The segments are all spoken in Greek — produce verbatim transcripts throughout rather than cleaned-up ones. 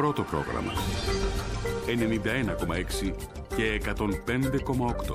πρώτο πρόγραμμα. ενενήντα ένα κόμμα έξι και εκατόν πέντε κόμμα οκτώ.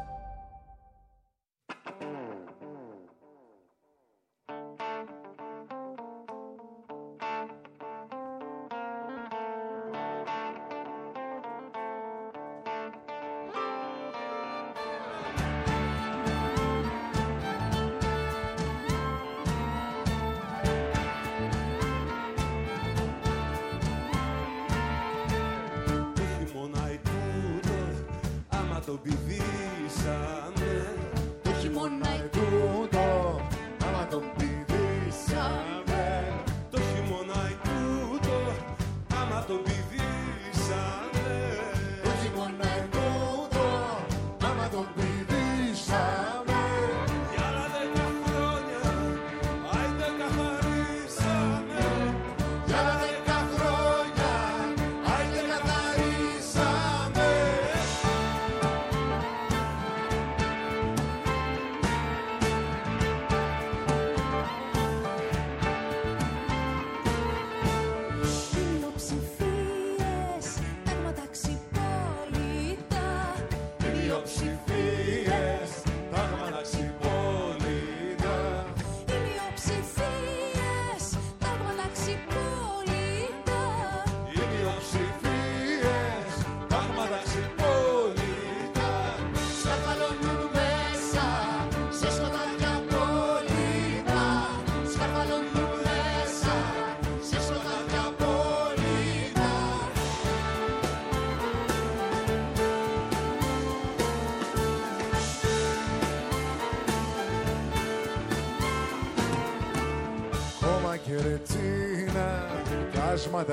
Κάσματα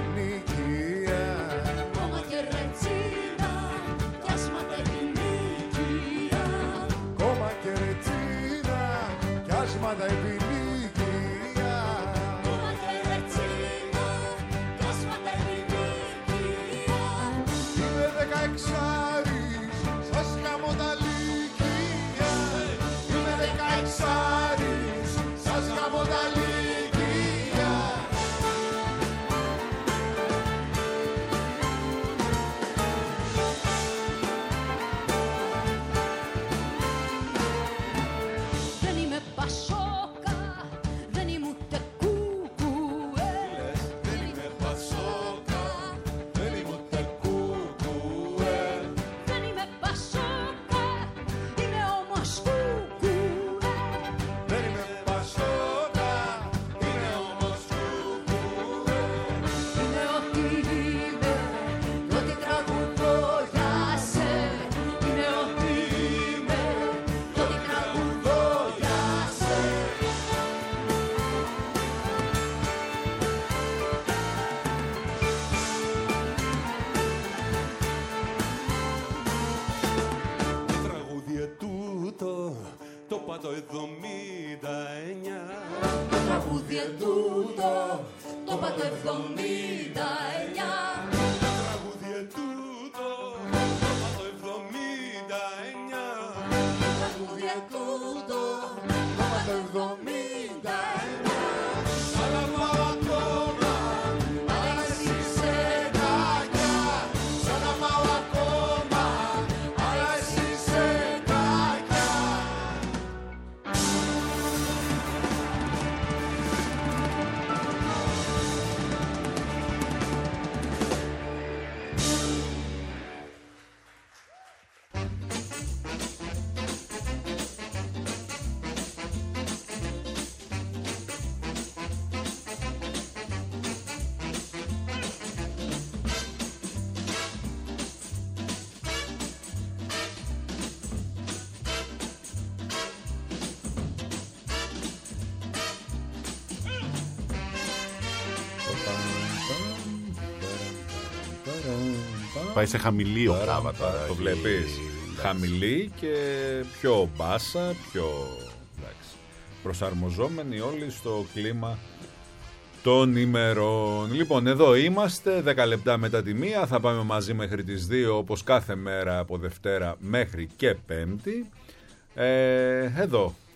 επινοικία. Κόμμα και ρετσίνα, κάσματα επινοικία. Κόμμα και ρετσίνα, κάσματα επινοικία. Κόμμα και ρετσίνα, κάσματα επινοικία. Είμαι δεκαεξάρης, σας γαμώ τα λύκεια. Είμαι δεκαεξάρης, σας γαμώ τα λύκεια. το εβδομήντα εννιά. Το τραγούδι ετούτο το είπα το εβδομήντα εννιά. Το τραγούδι ετούτο το είπα το εβδομήντα εννιά. Το τραγούδι ετούτο το είπα το εβδομήντα εννιά. Αλλά πάω ακόμα, αλλά εσύ σε κακιά. Σαν να πάω ακόμα, αλλά εσύ σε κακιά. Πάει σε χαμηλή οκτάβα τώρα. Το βλέπεις. Χαμηλή και πιο μπάσα, πιο εντάξει, προσαρμοζόμενοι όλοι στο κλίμα των ημερών. Λοιπόν, εδώ είμαστε, δέκα λεπτά μετά τη μία. Θα πάμε μαζί μέχρι τις δύο, όπως κάθε μέρα από Δευτέρα μέχρι και Πέμπτη. Ε, εδώ,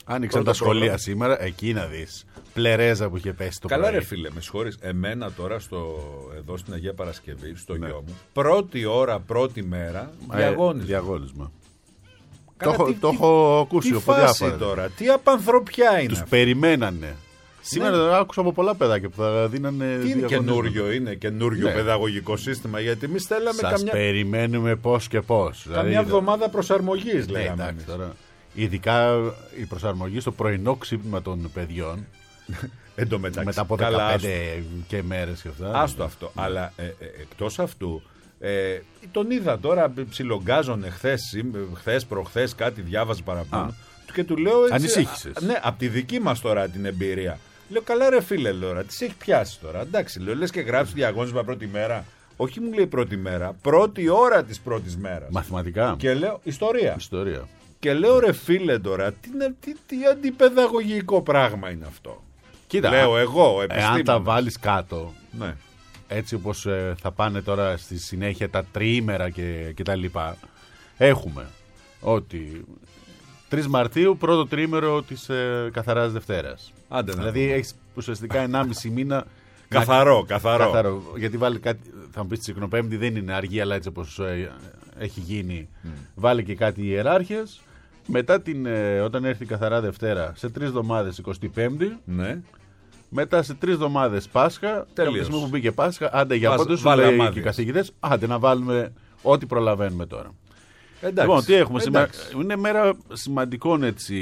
Άνοιξαν τα σχολεία σήμερα, εκεί να δεις. Πλερέζα που είχε πέσει το Καλά πρωί. ρε φίλε, με συγχωρείς. Εμένα τώρα στο, εδώ στην Αγία Παρασκευή, στο ναι. γιο μου, πρώτη ώρα, πρώτη μέρα, διαγώνισμα. Ε, διαγώνισμα. Καλά, το, τι, το τι, έχω ακούσει τι από φάση διάφορα. τώρα, τι απανθρωπιά είναι. Τους αυτή. περιμένανε. Σήμερα ναι. άκουσα από πολλά παιδάκια που θα δίνανε. Τι είναι καινούριο, είναι καινούριο ναι. παιδαγωγικό σύστημα, γιατί εμείς θέλαμε Σας καμιά. περιμένουμε πώς και πώς. Καμιά δηλαδή, εβδομάδα προσαρμογής, ναι, λέγαμε. εντάξει, τώρα, ειδικά η προσαρμογή στο πρωινό ξύπνημα των παιδιών. Εν τω μεταξύ, μετά από δεκαπέντε και μέρες και αυτά. Άστο αυτό. Ναι. Αλλά ε, ε, εκτός αυτού, ε, τον είδα τώρα ψιλογκάζωνε χθες, χθες, προχθές, κάτι διάβαζε παραπάνω. Α. Και του λέω έτσι. Ανησύχησες. Ναι, από τη δική μας τώρα την εμπειρία. Λέω, καλά ρε φίλε, λέω, τι σε έχει πιάσει τώρα. Εντάξει, λέω, λες και γράψει διαγώνισμα πρώτη μέρα. Όχι, μου λέει πρώτη μέρα. Πρώτη ώρα της πρώτης μέρας. Μαθηματικά. Και λέω, ιστορία. Ιστορία. Και λέω, ρε φίλε τώρα, τι, τι, τι αντιπαιδαγωγικό πράγμα είναι αυτό. Κοίτα, λέω εγώ, επιστήμονας. εάν τα βάλεις κάτω, ναι. έτσι όπως ε, θα πάνε τώρα στη συνέχεια τα τριήμερα και, και τα λοιπά, έχουμε ότι τρεις Μαρτίου πρώτο τριήμερο της ε, καθαράς Δευτέρας. Άντε, ναι. Δηλαδή έχεις ουσιαστικά ενάμιση μήνα. Καθαρό, καθαρό. καθαρό. Γιατί βάλει κάτι, θα μου πεις τη Τσικνοπέμπτη δεν είναι αργή, αλλά έτσι όπως ε, έχει γίνει, mm. βάλει και κάτι ιεράρχες. Μετά την, ε, όταν έρθει η καθαρά Δευτέρα, σε τρεις εβδομάδες εικοστή πέμπτη. Ναι. Μετά σε τρεις εβδομάδες Πάσχα. Τελείως. Κάποια στιγμή που μπήκε Πάσχα, άντε για Βάζ, πότε σου βάλε λέει αμάδι. και οι καθηγητές, άντε να βάλουμε ό,τι προλαβαίνουμε τώρα. Εντάξει. Λοιπόν, τι έχουμε σήμερα. Εντάξει. Είναι μέρα σημαντικών έτσι,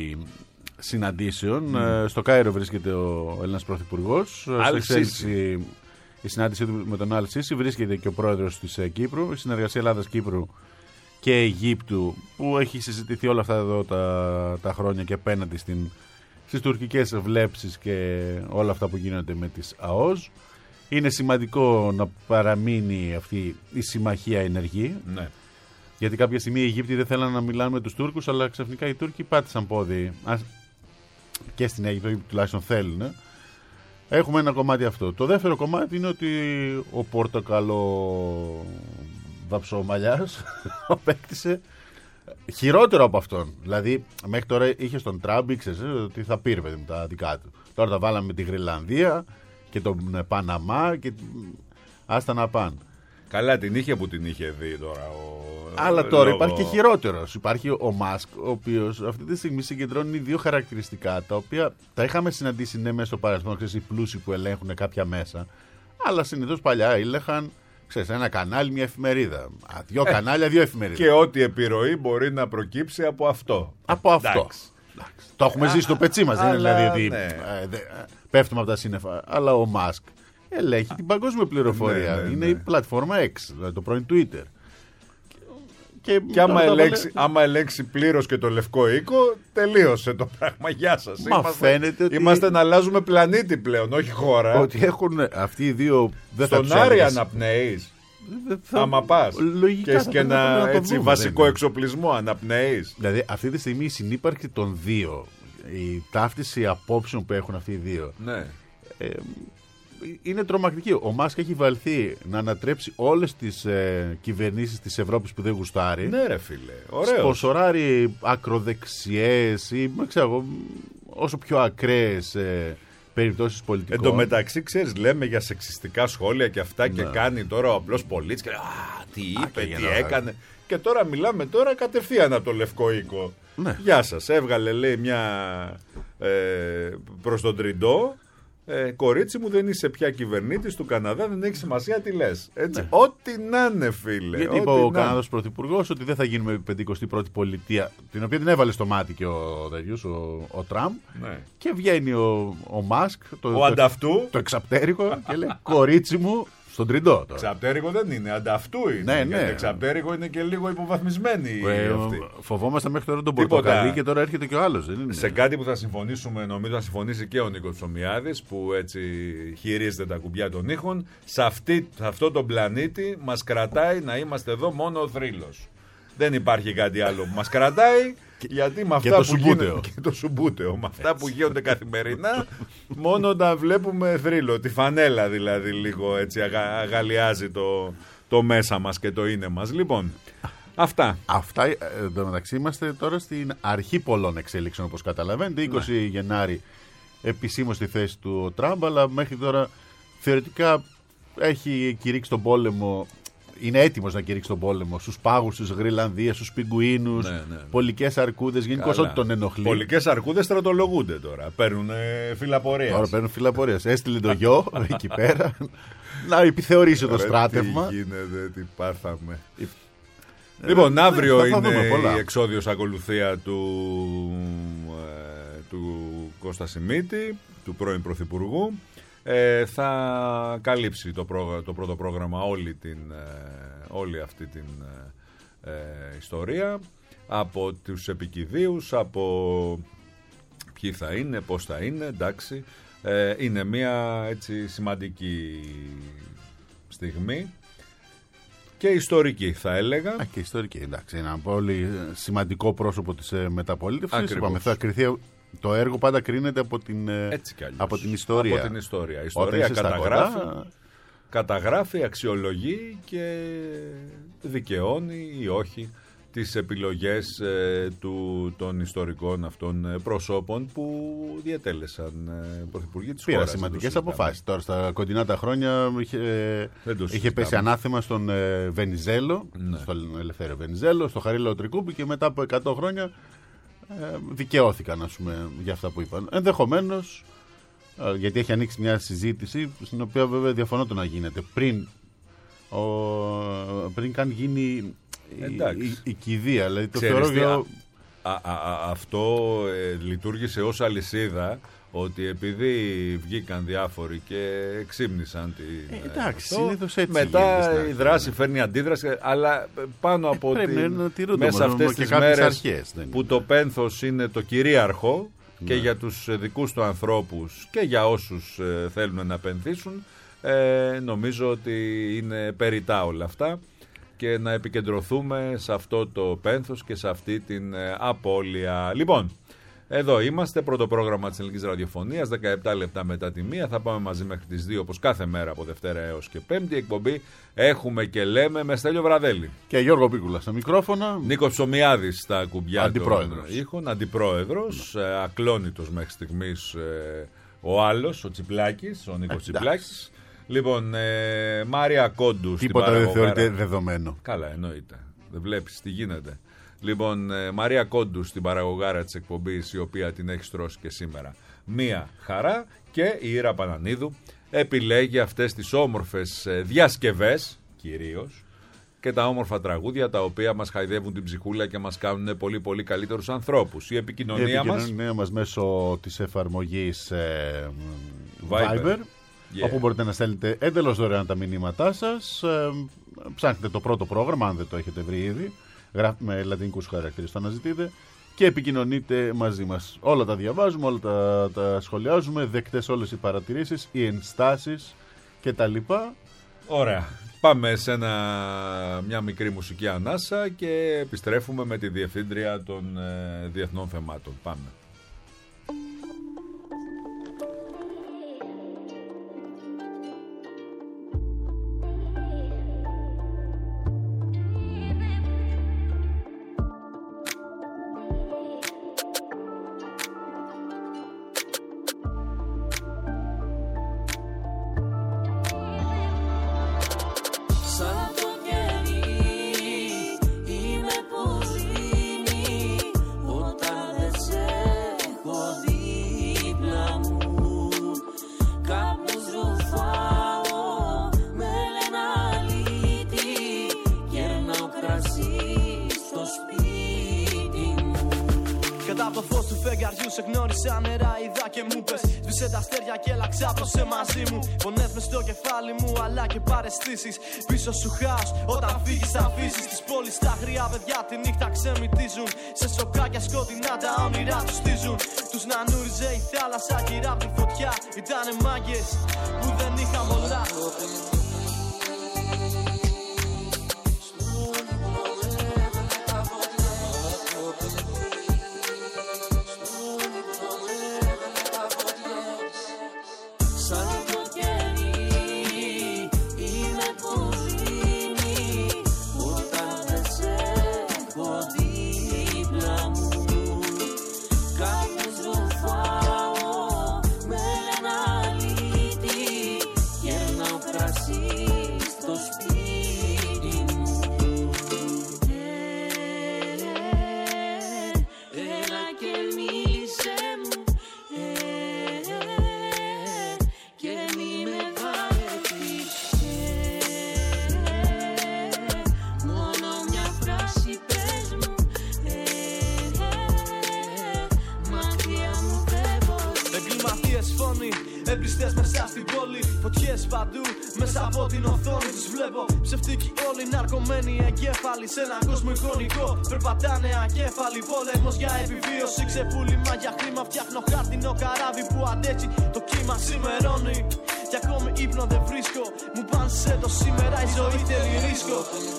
συναντήσεων. Mm. Στο Κάιρο βρίσκεται ο Έλληνας Πρωθυπουργός. Al-Sisi. Η συνάντησή του με τον Al-Sisi, βρίσκεται και ο πρόεδρος της Κύπρου. Η συνεργασία Ελλάδας-Κύπρου και Αιγύπτου, που έχει συζητηθεί όλα αυτά εδώ τα, τα χρόνια και απέναντι στην, στις τουρκικές βλέψεις και όλα αυτά που γίνονται με τις ΑΟΣ. Είναι σημαντικό να παραμείνει αυτή η συμμαχία ενεργή. Ναι. Γιατί κάποια στιγμή οι Αιγύπτιοι δεν θέλαν να μιλάνε με τους Τούρκους, αλλά ξαφνικά οι Τούρκοι πάτησαν πόδι. Και στην Αίγυπτο τουλάχιστον θέλουν. Έχουμε ένα κομμάτι αυτό. Το δεύτερο κομμάτι είναι ότι ο Πορτοκαλό Βαψομαλιάς απέκτησε χειρότερο από αυτόν. Δηλαδή, μέχρι τώρα είχε στον Τραμπ, ήξερε ότι θα πήρε με τα δικά του. Τώρα τα βάλαμε με τη Γρυλανδία και τον Παναμά και άστα να πάνε. Καλά την είχε που την είχε δει τώρα ο... Αλλά τώρα λόγω... υπάρχει και χειρότερος. Υπάρχει ο Μάσκ, ο οποίος αυτή τη στιγμή συγκεντρώνει δύο χαρακτηριστικά, τα οποία τα είχαμε συναντήσει ναι μέσα στο παρελθόν, ξέρεις, οι πλούσιοι που ελέγχουν κάποια μέσα, αλλά συνήθως παλιά έλεγχαν, ξέρεις, ένα κανάλι, μια εφημερίδα. Α, δύο ε, κανάλια, δύο εφημερίδες. Και ό,τι επιρροή μπορεί να προκύψει από αυτό. Από αυτό. Εντάξει. Εντάξει. Το έχουμε ζήσει στο πετσί μας, δεν είναι δηλαδή ότι ναι. ε, δε, πέφτουμε από τα σύννεφα. Αλλά ο Μάσκ ελέγχει την παγκόσμια πληροφορία. Ναι, ναι, ναι. Είναι η πλατφόρμα X, δηλαδή το πρώην Twitter. Και, και άμα, ελέγξει, βάλε... άμα ελέγξει πλήρως και το Λευκό Οίκο, τελείωσε το πράγμα. Γεια σας. Μα είμαστε, φαίνεται ότι... είμαστε να αλλάζουμε πλανήτη πλέον, όχι χώρα. Ότι έχουν αυτοί οι δύο... Δεν στον θα Άρη αναπνέεις. Θα... Άμα πας. Λογικά και και ένα έτσι, δούμε, βασικό εξοπλισμό αναπνέεις. Δηλαδή αυτή τη στιγμή η συνύπαρξη των δύο, η ταύτιση απόψεων που έχουν αυτοί οι δύο, ναι. ε, είναι τρομακτική. Ο Μάσκ έχει βαλθεί να ανατρέψει όλες τις ε, κυβερνήσεις της Ευρώπης που δεν γουστάρει. Ναι ρε φίλε, ωραίος. Σπονσοράρει ακροδεξιές ή ξέρω, όσο πιο ακραίες ε, περιπτώσεις πολιτικών. Εν τω μεταξύ, ξέρεις, λέμε για σεξιστικά σχόλια και αυτά, ναι. Και κάνει τώρα ο απλός πολίτης και α, τι είπε, α, τι έκανε. Να... Και τώρα μιλάμε τώρα κατευθείαν από το Λευκό Οίκο. Ναι. Γεια σας, έβγαλε λέει μια ε, προς τον Τριντό. Ε, κορίτσι μου, δεν είσαι πια κυβερνήτης του Καναδά, δεν έχει σημασία τι λες. Έτσι, ναι. Ό,τι να είναι, φίλε. Γιατί είπε ο Καναδός Πρωθυπουργός ότι δεν θα γίνουμε πενηκοστή πρώτη πολιτεία, την οποία την έβαλε στο μάτι και ο, ο, ο Τραμπ. Ναι. Και βγαίνει ο, ο Μάσκ, το, ο ανταυτού, το εξαπτέρικο, και λέει κορίτσι μου. Στον Τριντό τώρα. Εξαπτέρικο δεν είναι, ανταυτού είναι. Ναι, ναι. Εξαπτέρικο είναι και λίγο υποβαθμισμένη. Ε, φοβόμαστε μέχρι τώρα τον Πορτοκαλί και τώρα έρχεται και ο άλλος. Δεν είναι. Σε κάτι που θα συμφωνήσουμε, νομίζω θα συμφωνήσει και ο Νίκος Ψωμιάδης, που έτσι χειρίζεται τα κουμπιά των ήχων. Σε, αυτή, σε αυτό τον πλανήτη μας κρατάει να είμαστε εδώ μόνο ο θρύλος. Δεν υπάρχει κάτι άλλο που μας κρατάει. Γιατί με αυτά που γίνονται, και το σουμπούτεο, με αυτά που γίνονται καθημερινά, μόνο όταν βλέπουμε θρύλο, τη φανέλα δηλαδή λίγο έτσι αγα, αγαλιάζει το, το μέσα μας και το είναι μας. Λοιπόν, Αυτά. Αυτά, ε, εν τω μεταξύ είμαστε τώρα στην αρχή πολλών εξέλιξεων, όπως καταλαβαίνετε. είκοσι ναι. Γενάρη επισήμως στη θέση του ο Τραμπ, αλλά μέχρι τώρα θεωρητικά έχει κηρύξει τον πόλεμο, είναι έτοιμος να κηρύξει τον πόλεμο στους πάγους της Γρυλανδίας, στους πιγκουίνους, ναι, ναι. πολικές αρκούδες, γενικώς ό,τι τον ενοχλεί. Πολικές αρκούδες στρατολογούνται τώρα, παίρνουν ε, φυλαπορίας. Τώρα παίρνουν φυλαπορίας. Έστειλε το γιο εκεί πέρα να επιθεωρήσει το στράτευμα. Τι γίνεται, τι πάθαμε. Λοιπόν, αύριο είναι η εξόδιος ακολουθία του, ε, του Κώστα Σιμίτη, του πρώην Πρωθυπουργού. Ε, θα καλύψει το, πρόγρα, το πρώτο πρόγραμμα όλη, την, ε, όλη αυτή την ε, ιστορία, από τους επικηδίους, από ποιοι θα είναι, πώς θα είναι, εντάξει. Ε, είναι μια έτσι σημαντική στιγμή. Και ιστορική θα έλεγα. Α, και ιστορική, εντάξει. Ένα πολύ σημαντικό πρόσωπο της ε, μεταπολίτευσης. Είπαμε, θα κριθεί, το έργο πάντα κρίνεται από την, από την ιστορία. Από την ιστορία. Η ιστορία καταγράφει, καταγράφει, αξιολογεί και δικαιώνει ή όχι τις επιλογές ε, του, των ιστορικών αυτών προσώπων που διατέλεσαν ε, πρωθυπουργοί της χώρας. Πήρα σημαντικές αποφάσεις. Τώρα στα κοντινά τα χρόνια είχε, είχε πέσει ανάθεμα στον ε, Βενιζέλο, ναι. στον Ελευθέριο Βενιζέλο, στο Χαρίλαο Τρικούπη, και μετά από εκατό χρόνια ε, δικαιώθηκαν, ας πούμε, για αυτά που είπαν. Ενδεχομένως, ε, γιατί έχει ανοίξει μια συζήτηση, στην οποία βέβαια διαφωνώ το να γίνεται, πριν, ο, πριν καν γίνει η, η, η κηδεία. Δηλαδή, το θεωρώ για... α, α, α, αυτό ε, λειτουργήσε ως αλυσίδα, ότι επειδή βγήκαν διάφοροι και ξύμνησαν την, ε, εντάξει, συνήθως έτσι μετά γίνεται, η δράση ναι. φέρνει αντίδραση, αλλά πάνω από ε, την, μέσα αυτές τις μέρες αρχές, που το πένθος είναι το κυρίαρχο, ναι. και για τους δικούς του ανθρώπους και για όσους ε, θέλουν να πενθήσουν, ε, νομίζω ότι είναι περιτά όλα αυτά, και να επικεντρωθούμε σε αυτό το πένθος και σε αυτή την ε, απώλεια. Λοιπόν, εδώ είμαστε, πρώτο πρόγραμμα της Ελληνικής Ραδιοφωνίας, δεκαεπτά λεπτά μετά τη μία. Θα πάμε μαζί μέχρι τις δύο, όπως κάθε μέρα από Δευτέρα έως και Πέμπτη. Εκπομπή Έχουμε και Λέμε με Στέλιο Βραδέλη και Γιώργο Πίκουλα στα μικρόφωνα. Νίκος Ψωμιάδης στα κουμπιά των ήχων. Αντιπρόεδρος, ε, ακλόνητος μέχρι στιγμής ε, ο άλλος, ο Τσιπλάκης, ο Νίκος Τσιπλάκης. Λοιπόν, ε, Μάρια Κόντου. Τίποτα δεν θεωρείται δεδομένο. Καλά, εννοείται. Δεν βλέπεις τι γίνεται. Λοιπόν, ε, Μαρία Κόντου στην παραγωγάρα της εκπομπής, η οποία την έχει στρώσει και σήμερα μία χαρά, και η Ήρα Πανανίδου επιλέγει αυτές τις όμορφες ε, διασκευές κυρίως, και τα όμορφα τραγούδια τα οποία μας χαϊδεύουν την ψυχούλα και μας κάνουν πολύ πολύ καλύτερους ανθρώπους. Η επικοινωνία, η επικοινωνία μας... μας μέσω της εφαρμογής ε, Viber, Viber. Yeah. Όπου μπορείτε να στέλνετε εντελώς δωρεάν τα μηνύματά σας. Ε, ψάχνετε το πρώτο πρόγραμμα, αν δεν το έχετε βρει ήδη. Γράφετε με λατινικούς χαρακτήρες, το αναζητείτε και επικοινωνείτε μαζί μας. Όλα τα διαβάζουμε, όλα τα, τα σχολιάζουμε, δεκτές όλες οι παρατηρήσεις, οι ενστάσεις κτλ. Ωραία. Πάμε σε ένα, μια μικρή μουσική ανάσα και επιστρέφουμε με τη Διευθύντρια των ε, Διεθνών Θεμάτων. Πάμε. Πίσω σου χάος όταν φύγεις θα αφήσεις τις πόλεις. Τα αγριά παιδιά τη νύχτα ξεμυτίζουν. Σε σοκάκια σκοτεινά τα όνειρά τους στίζουν. Τους νανούριζε η θάλασσα γύρω απ' τη φωτιά. Ήτανε μάγκες που δεν είχαν πολλά. Σαν από την οθόνη τους βλέπω. Ψευτικοί όλοι ναρκωμένοι εγκέφαλοι σε έναν κόσμο εικονικό. Περπατάνε ακέφαλοι, πόλεμος για επιβίωση. Ξεπούλημα για χρήμα, φτιάχνω χάρτινο καράβι που αντέχει. Το κύμα σημερώνει και ακόμη ύπνο δεν βρίσκω. Μου πάνσε το σήμερα η ζωή θέλει ρίσκο.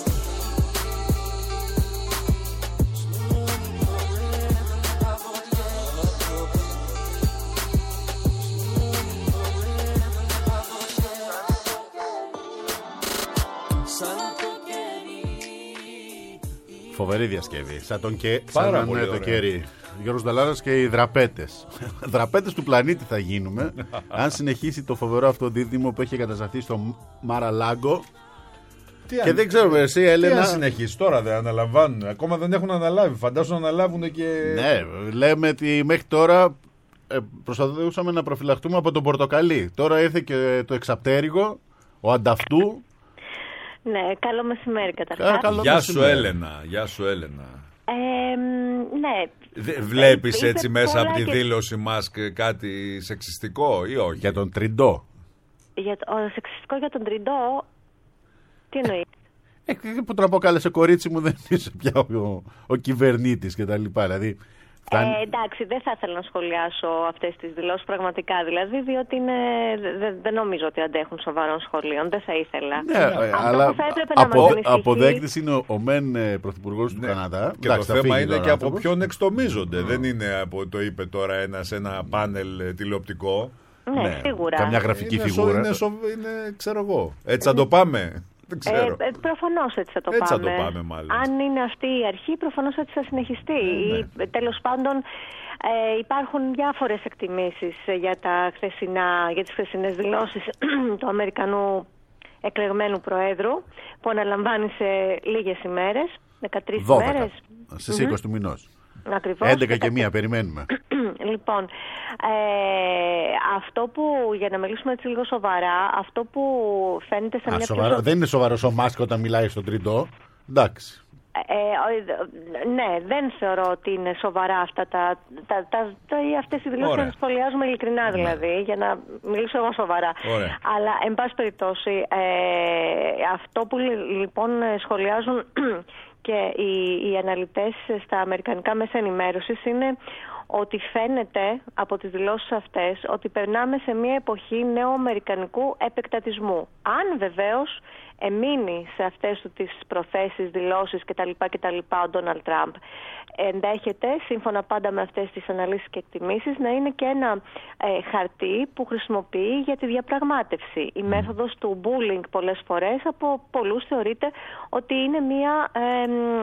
Φοβερή διασκευή. Σαν τον και... Πάρα σαν πολύ το ωραία. κέρι. Γιώργος Νταλάρας και οι δραπέτες. Δραπέτες του πλανήτη θα γίνουμε αν συνεχίσει το φοβερό αυτό δίδυμο που έχει κατασταθεί στο Μαραλάγκο. Τι Και αν... δεν ξέρουμε εσύ, Τι Έλενα. αν συνεχίσει τώρα, δεν αναλαμβάνουν. Ακόμα δεν έχουν αναλάβει. Φαντάζομαι να αναλάβουν και. Ναι, λέμε ότι μέχρι τώρα ε, προσπαθούσαμε να προφυλαχτούμε από τον πορτοκαλί. Τώρα ήρθε και το εξαπτέρυγο, ο ανταυτού. Ναι, καλό μεσημέρι Κα- καταρχάς. καλό Γεια σου, μεσημέρι. Έλενα. Γεια σου, Έλενα. Ε, μ, ναι. Δε- Βλέπεις είπε έτσι μέσα πολλά από τη και- δήλωση Μάσκ κάτι σεξιστικό ή όχι? Για τον Τριντό. Για το, ο σεξιστικό για τον Τριντό, τι εννοεί? Ε, που τον αποκάλεσε κορίτσι μου, δεν είσαι πια ο, ο κυβερνήτης και τα λοιπά. Δηλαδή, φτάνει... Ε, εντάξει, δεν θα ήθελα να σχολιάσω αυτές τις δηλώσεις πραγματικά, δηλαδή, διότι είναι, δε- δεν νομίζω ότι αντέχουν σοβαρών σχολείων, δεν θα ήθελα. Ναι, ε, Αυτό αλλά που θα έπρεπε να απο, μας ανησυχεί- αποδέκτης είναι ο, ο μεν ε, πρωθυπουργός του Ναι. Καναδά. Και Εντάξει, το θα θέμα φύγει είναι τώρα και από άνθρωπος. ποιον εξτομίζονται. Δεν είναι από το είπε τώρα ένα σε ένα πάνελ ε, τηλεοπτικό. Ναι, Ναι, σίγουρα. καμιά γραφική Είναι, σο- φιγούρα. είναι, σο- είναι, ξέρω εγώ. Έτσι θα το πάμε. Δεν Ε, ξέρω. ε, προφανώς έτσι θα το Έτσι θα πάμε. το πάμε, μάλλον. Αν είναι αυτή η αρχή, προφανώς έτσι θα συνεχιστεί. ναι. Ή, τέλος πάντων, ε, υπάρχουν διάφορες εκτιμήσεις για, τα χθεσινά, για τις χθεσινές δηλώσεις του Αμερικανού εκλεγμένου Προέδρου, που αναλαμβάνει σε λίγες ημέρες, δεκατρείς δώδεκα. ημέρες. Στις είκοσι του μηνός. Ακριβώς. έντεκα και μία περιμένουμε. Λοιπόν, ε, αυτό που, για να μιλήσουμε έτσι λίγο σοβαρά, αυτό που φαίνεται σε Α, μια σοβαρό. πιο... Δεν είναι σοβαρός ο Μάσκ όταν μιλάει στον Τριντό. Εντάξει. Ε, ε, ναι, δεν θεωρώ ότι είναι σοβαρά αυτά τα, τα, τα, τα, αυτές οι δηλώσεις, Ωραία. να τις σχολιάζουμε ειλικρινά δηλαδή, για να μιλήσω εγώ σοβαρά. Ωραία. Αλλά, εν πάση περιπτώσει, ε, αυτό που λοιπόν σχολιάζουν και οι, οι αναλυτές στα αμερικανικά μέσα ενημέρωσης είναι ότι φαίνεται από τις δηλώσεις αυτές ότι περνάμε σε μια εποχή νέου αμερικανικού επεκτατισμού. Αν βεβαίως εμείνει σε αυτές του τις προθέσεις, δηλώσεις κτλ. κτλ. Ο Ντόναλντ Τραμπ, ενδέχεται, σύμφωνα πάντα με αυτές τις αναλύσεις και εκτιμήσεις, να είναι και ένα ε, χαρτί που χρησιμοποιεί για τη διαπραγμάτευση. Η mm. μέθοδος του bullying πολλές φορές από πολλούς θεωρείται ότι είναι μια, ε,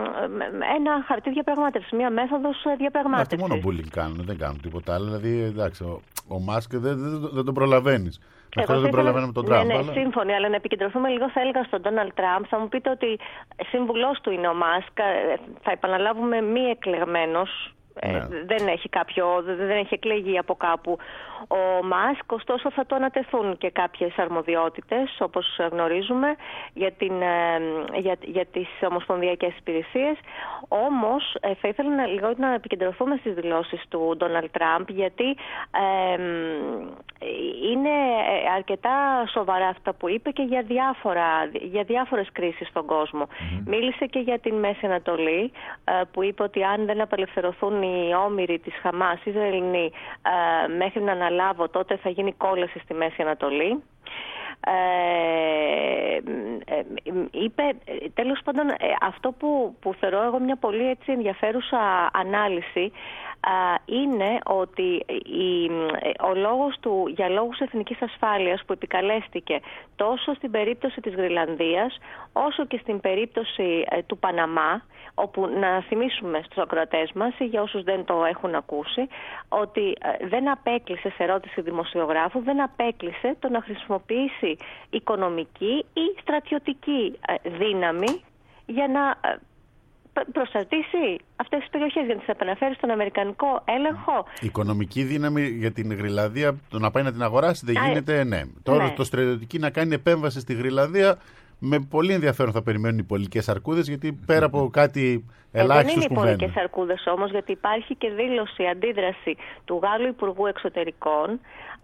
ένα χαρτί διαπραγμάτευσης, μια μέθοδος διαπραγμάτευσης. Αυτοί μόνο bullying κάνουν, δεν κάνουν τίποτα άλλο. Δηλαδή, εντάξει, ο, ο Μάσκ δεν, δεν, δεν τον προλαβαίνεις. Μέχρι δεν προλαβαίνουμε τον Τραμπ. Ναι, ναι, αλλά... σύμφωνοι, αλλά να επικεντρωθούμε λίγο, θα έλεγα, στον Ντόναλντ Τραμπ. Θα μου πείτε ότι σύμβουλός του είναι ο Μάσκ, θα επαναλάβουμε μη εκλεγμένος. Ναι. Ε, δεν έχει κάποιο, δεν έχει εκλεγεί από κάπου ο Μάσκ, ωστόσο θα του ανατεθούν και κάποιες αρμοδιότητες, όπως γνωρίζουμε, για, την, για, για τις ομοσπονδιακές υπηρεσίες. Όμως ε, θα ήθελα να, λίγο να επικεντρωθούμε στις δηλώσεις του Ντόναλντ Τραμπ, γιατί ε, είναι αρκετά σοβαρά αυτά που είπε και για, διάφορα, για διάφορες κρίσεις στον κόσμο. Mm-hmm. Μίλησε και για την Μέση Ανατολή, ε, που είπε ότι αν δεν απελευθερωθούν οι όμηροι της Χαμάς, οι Ισραηλινοί, ε, μέχρι να αναλάβω, τότε θα γίνει κόλαση στη Μέση Ανατολή. Ε, ε, είπε, τέλος πάντων, ε, αυτό που, που θεωρώ εγώ μια πολύ έτσι ενδιαφέρουσα ανάλυση, ε, είναι ότι η, ο λόγος του για λόγους εθνικής ασφάλειας που επικαλέστηκε τόσο στην περίπτωση της Γροιλανδίας όσο και στην περίπτωση ε, του Παναμά, όπου να θυμίσουμε στους ακροατές μας ή για όσους δεν το έχουν ακούσει, ότι ε, δεν απέκλεισε, σε ερώτηση δημοσιογράφου, δεν απέκλεισε το να χρησιμοποιήσει οικονομική ή στρατιωτική ε, δύναμη για να ε, προστατήσει αυτές τις περιοχές, για να τις επαναφέρει στον αμερικανικό έλεγχο. Η οικονομική δύναμη για την Γροιλανδία, το να πάει να την αγοράσει δεν γίνεται, ναι. Τώρα ναι. το στρατιωτική να κάνει επέμβαση στη Γροιλανδία, με πολύ ενδιαφέρον θα περιμένουν οι πολιτικές αρκούδες, γιατί πέρα από κάτι ελάχιστος που δεν είναι οι βαίνουν. πολιτικές αρκούδες όμως, γιατί υπάρχει και δήλωση, αντίδραση του Γάλλου Υπουργού Εξωτερικών,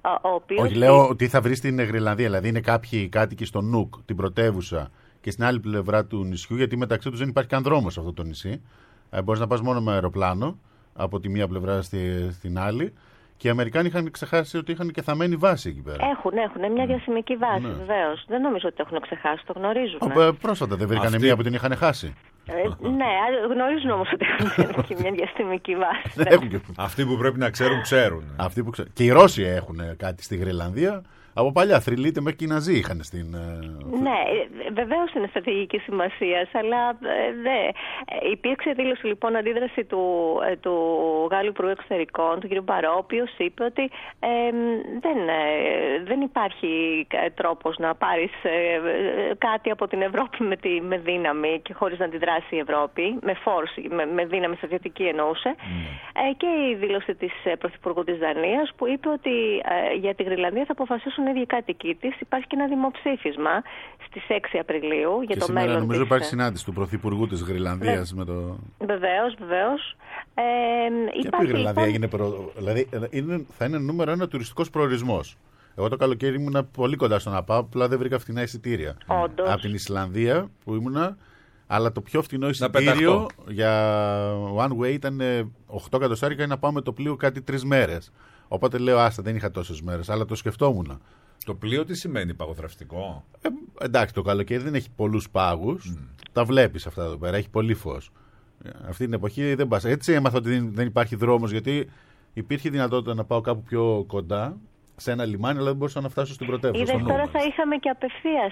ο οποίος... Όχι, λέω ότι θα βρει στην Γρυλανδία. Δηλαδή είναι κάποιοι κάτοικοι στο Νουκ, την πρωτεύουσα, και στην άλλη πλευρά του νησιού, γιατί μεταξύ τους δεν υπάρχει καν δρόμος σε αυτό το νησί. Ε, μπορείς να πας μόνο με αεροπλάνο από τη μία πλευρά στη, στην άλλη. Και οι Αμερικάνοι είχαν ξεχάσει ότι είχαν και θαμμένη βάση εκεί πέρα. Έχουν, έχουν μια διασημική βάση, ναι. Βεβαίως. Δεν νομίζω ότι το έχουν ξεχάσει, το γνωρίζουν. Ε, πρόσφατα δεν βρήκανε Αυτή... μία που την είχαν χάσει. Ε, ναι, γνωρίζουν όμως ότι έχουν και μια διαστημική βάση. Αυτοί που πρέπει να ξέρουν, ξέρουν. Αυτοί που ξέρουν. Και οι Ρώσοι έχουν κάτι στη Γρυλανδία. Από παλιά, θρυλείται μέχρι και οι Ναζί είχαν στην. Ναι, βεβαίως είναι στρατηγική σημασία, αλλά δε. Υπήρξε δήλωση λοιπόν αντίδραση του, του Γάλλου Υπουργού Εξωτερικών, του κ. Μπαρό, ο οποίος είπε ότι ε, δεν, δεν υπάρχει τρόπος να πάρεις ε, κάτι από την Ευρώπη με, τη, με δύναμη και χωρίς να αντιδράσει η Ευρώπη, με force, με, με δύναμη στρατιωτική εννοούσε. Mm. Ε, και η δήλωση της Πρωθυπουργού της Δανίας που είπε ότι ε, για τη Γρυλανδία θα αποφασίσουν οι ίδιοι κάτοικοι της. Υπάρχει και ένα δημοψήφισμα στις έξι Απριλίου για και το σήμερα, μέλλον νομίζω της... υπάρχει συνάντηση του Πρωθυπουργού της Γρυλανδίας με το... Βεβαίως, βεβαίως. Ε, και η Γρυλανδία λοιπόν... έγινε προ... δηλαδή, είναι, θα είναι νούμερο ένα τουριστικός προορισμός. Εγώ το καλοκαίρι ήμουνα πολύ κοντά στο να πάω, απλά δεν βρήκα φθηνά εισιτήρια. Όντως. Από την Ισλανδία που ήμουνα, αλλά το πιο φθηνό εισιτήριο για one way ήταν οκτώ εκατοστάρικα για να πάω με το πλοίο κάτι τρεις μέρες. Οπότε λέω, άστα, δεν είχα τόσες μέρες, αλλά το σκεφτόμουν. Το πλοίο τι σημαίνει, παγοθραυστικό? Ε, εντάξει, το καλοκαίρι δεν έχει πολλούς πάγους. Mm. Τα βλέπεις αυτά εδώ πέρα, έχει πολύ φως. Αυτή την εποχή δεν πας. Έτσι έμαθα ότι δεν υπάρχει δρόμος, γιατί υπήρχε δυνατότητα να πάω κάπου πιο κοντά, σε ένα λιμάνι, αλλά δεν μπορούσα να φτάσω στην πρωτεύουσα. Είδες, τώρα θα είχαμε και απευθείας.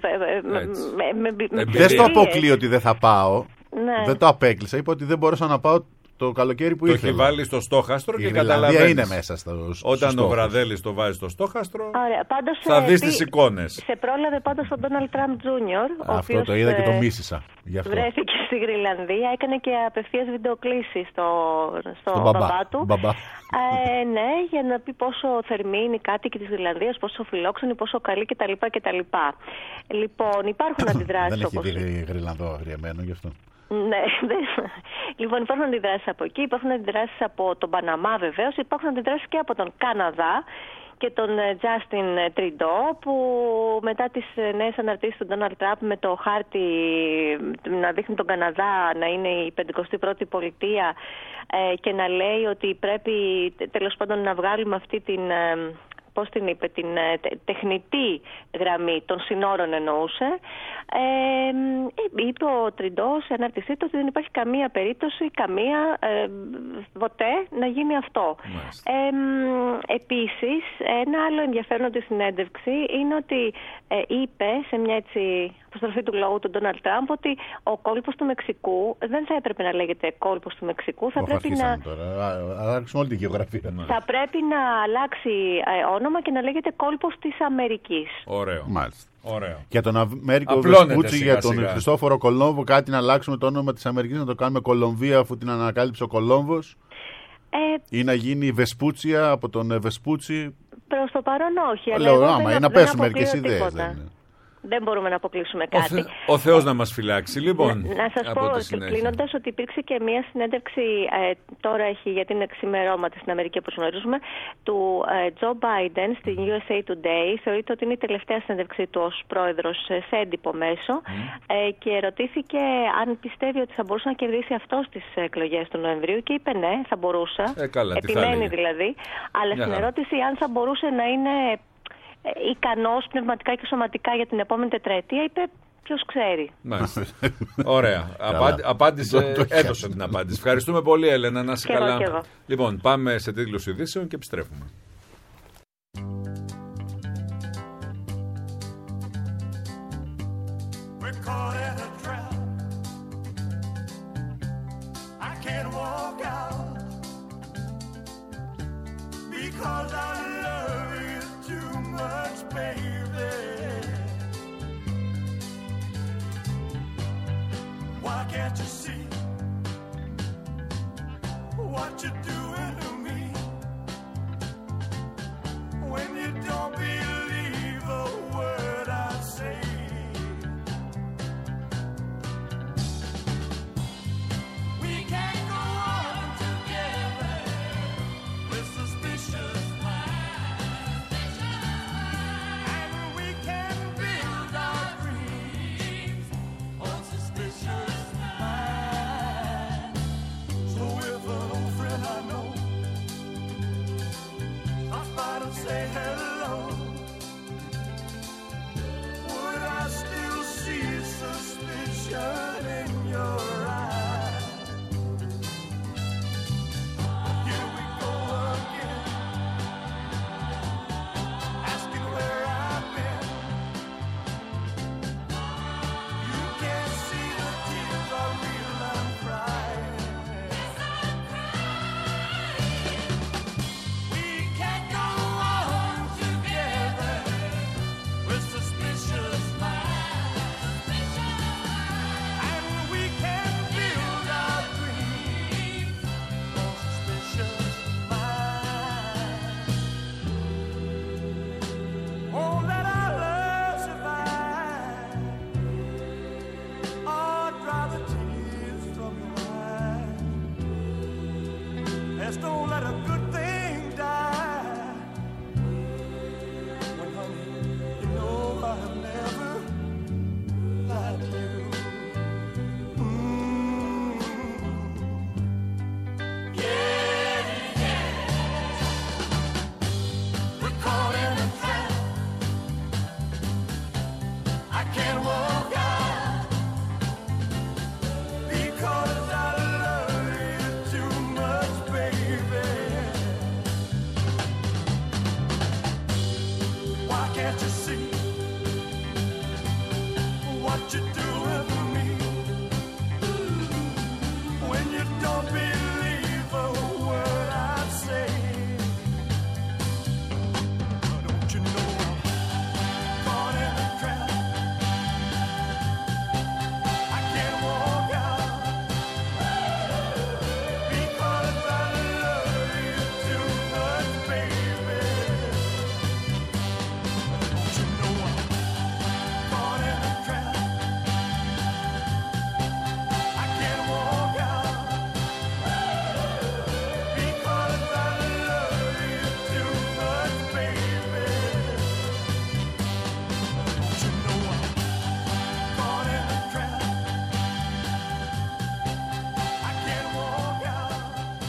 Δεν στο αποκλείω ότι δεν θα πάω. Ναι. Δεν το απέκλεισα. Είπα ότι δεν μπορούσα να πάω το καλοκαίρι που ήθελα. Το έχει βάλει στο στόχαστρο η και καταλαβαίνεις. Είναι μέσα στο, στο Όταν στόχος. ο Βραδέλης το βάζει στο στόχαστρο, Ωραία, πάντως, θα δεις ε, τις εικόνες. Σε πρόλαβε πάντως τον Ντόναλντ Τραμπ Τζούνιορ. Αυτό το είδα και το μίσησα. Βρέθηκε στη Γρυλανδία, έκανε και απευθείας βιντεοκλήση στο, στο, στο μπαμπά, μπαμπά του. Μπαμπά. Ε, ναι, για να πει πόσο θερμή είναι οι κάτοικοι της Γρυλανδίας, πόσο φιλόξενοι, πόσο καλοί κτλ. κτλ. Λοιπόν, υπάρχουν αντιδράσεις. Δεν έχει δει Γρυλανδό αγριεμένο γι' αυτό. Ναι, λοιπόν, υπάρχουν αντιδράσεις από εκεί, υπάρχουν αντιδράσεις από τον Παναμά βεβαίως, υπάρχουν αντιδράσεις και από τον Καναδά και τον Justin Trudeau, που μετά τις νέες αναρτήσεις του Donald Trump με το χάρτη να δείχνει τον Καναδά να είναι η πενηκοστή πρώτη πολιτεία ε, και να λέει ότι πρέπει τέλος πάντων να βγάλουμε αυτή την... Ε, πώς την είπε, την τε, τεχνητή γραμμή των συνόρων εννοούσε. Ε, είπε ο Τριντό σε ανάρτησή του ότι δεν υπάρχει καμία περίπτωση, καμία, ε, ποτέ να γίνει αυτό. Ε, επίσης, ένα άλλο ενδιαφέρον της συνέντευξη είναι ότι ε, είπε σε μια έτσι αποστροφή του λόγου του Ντόναλντ Τραμπ ότι ο κόλπος του Μεξικού δεν θα έπρεπε να λέγεται κόλπος του Μεξικού. Θα, πρέπει να... Αλλάξουμε όλη τη γεωγραφία. θα πρέπει να αλλάξει ε, όνομα και να λέγεται κόλπος της Αμερικής. Ωραίο. Μάλιστα. Ωραίο. Για τον Αμέρικο Βεσπούτσι, για τον Χριστόφορο Κολόμβο, κάτι να αλλάξουμε το όνομα της Αμερικής, να το κάνουμε Κολομβία αφού την ανακάλυψε ο Κολόμβος. Ε, ή να γίνει Βεσπούτσια από τον Βεσπούτσι. Προς το παρόν όχι. Λέω άμα, ή να πέσουν μερικές ιδέες. Δεν μπορούμε να αποκλείσουμε κάτι. Ο, θε, ο Θεός να μας φυλάξει. Λοιπόν, να, να σας πω κλείνοντας ότι υπήρξε και μια συνέντευξη, ε, τώρα έχει για την εξημερώματι στην Αμερική όπως γνωρίζουμε, του Τζο ε, Biden στην γιου ες έι Today. Θεωρείται ότι είναι η τελευταία συνέντευξη του ως πρόεδρος σε έντυπο μέσο mm. ε, και ρωτήθηκε αν πιστεύει ότι θα μπορούσε να κερδίσει αυτό στις εκλογές του Νοεμβρίου και είπε ναι, θα μπορούσα. Ε, καλά, επιμένει δηλαδή. Αλλά στην ερώτηση αν θα μπορούσε να είναι ικανός πνευματικά και σωματικά για την επόμενη τετραετία, είπε ποιος ξέρει. Μάλιστα. Ωραία. Απάντη, απάντησε, έδωσε την απάντηση. Ευχαριστούμε πολύ, Έλενα. Να είσαι καλά. Εγώ. Λοιπόν, πάμε σε τίτλους ειδήσεων και επιστρέφουμε. Why can't you see what you're doing to me? When you don't believe a word I say. We can't go on together with suspicious minds. reflection in your eyes. Here we go again, asking where I've been. You can't see the tears are real, I'm crying. We can't go on together with suspicious minds, and we can build our dreams on suspicious minds. Won't let our love survive, or dry the tears from your eyes. Just don't let a good thing die. When honey, you know I've never lied to you. Mm. Yeah, yeah. We're caught in a trap. I can't walk out because I love you too much, baby. Why can't you see what you're doing to me? When you don't believe a word I say, don't you know I'm caught in a trap? I can't walk out because I love you too much, baby. Don't you know I'm caught in a trap? I can't walk out because I love you too much, baby. Don't you know I'm caught in a trap? I can't walk out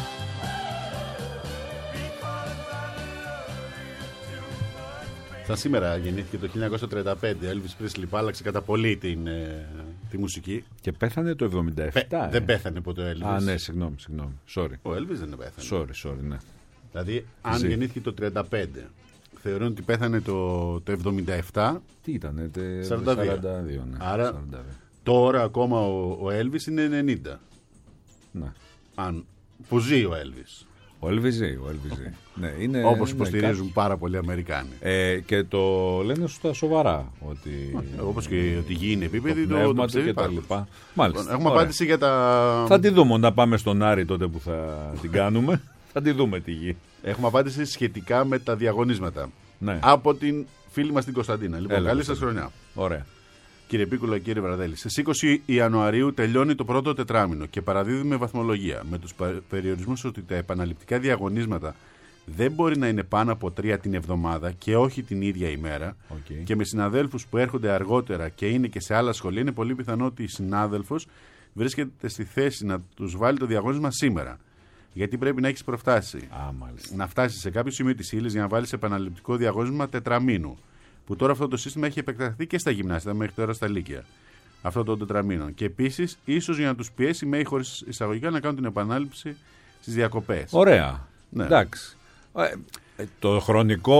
because I love you too much. Σαν σήμερα γεννήθηκε το χίλια εννιακόσια τριάντα πέντε. Elvis Presley που άλλαξε κατά πολύ την, ε, τη μουσική. Και πέθανε το εβδομήντα επτά. Πε- ε. Δεν πέθανε ποτέ ο Elvis. Α, ναι, συγγνώμη, συγγνώμη. Sorry. Ο Elvis δεν πέθανε. Sorry, sorry, ναι. Δηλαδή, αν Ζει. γεννήθηκε το τριάντα πέντε, θεωρούν ότι πέθανε το, το εβδομήντα επτά. Τι ήτανε, τε... σαράντα δύο. σαράντα δύο, ναι. Άρα σαράντα δύο. τώρα ακόμα ο, ο Elvis είναι ενενήντα. Ναι. Αν, που ζει ο Elvis. Ο Elvis ζει, ο Elvis ζει. Ναι, είναι, Όπως ναι, υποστηρίζουν κάτι- πάρα πολλοί Αμερικάνοι. Ε, και το λένε στα σοβαρά. Ότι... Όπως και ότι η γη είναι επίπεδη, το το, πνεύμα το του πιστεύει και τα πάρα λοιπά. πολύ. Μάλιστα. Έχουμε Ωραία. απάντηση για τα... Θα τη δούμε να πάμε στον Άρη τότε που θα την κάνουμε. Θα τη δούμε τη γη. Έχουμε απάντηση σχετικά με τα διαγωνίσματα. Ναι. Από την φίλη μας την Κωνσταντίνα. Λοιπόν, Έλα, καλή σας Κωνσταντίνα. χρονιά. Ωραία. Κύριε Πίκουλα, κύριε Βραδέλη, στις είκοσι Ιανουαρίου τελειώνει το πρώτο τετράμινο και παραδίδουμε βαθμολογία με τους πα- περιορισμούς ότι τα επαναληπτικά διαγωνίσματα δεν μπορεί να είναι πάνω από τρία την εβδομάδα και όχι την ίδια ημέρα. Okay. Και με συναδέλφους που έρχονται αργότερα και είναι και σε άλλα σχολεία, είναι πολύ πιθανό ότι η συνάδελφος βρίσκεται στη θέση να τους βάλει το διαγώνισμα σήμερα. Γιατί πρέπει να έχεις προφτάσει. Α, μάλιστα. Να φτάσεις σε κάποιο σημείο της ύλης για να βάλεις επαναληπτικό διαγώνισμα τετραμήνου. Που τώρα αυτό το σύστημα έχει επεκταθεί και στα γυμνάσια, μέχρι τώρα στα λύκεια. Αυτό το τετραμήνο. Και επίσης, ίσως για να τους πιέσει με ή χωρίς εισαγωγικά να κάνουν την επανάληψη στις διακοπές. Ωραία. Ναι. Εντάξει. Ε, το χρονικό,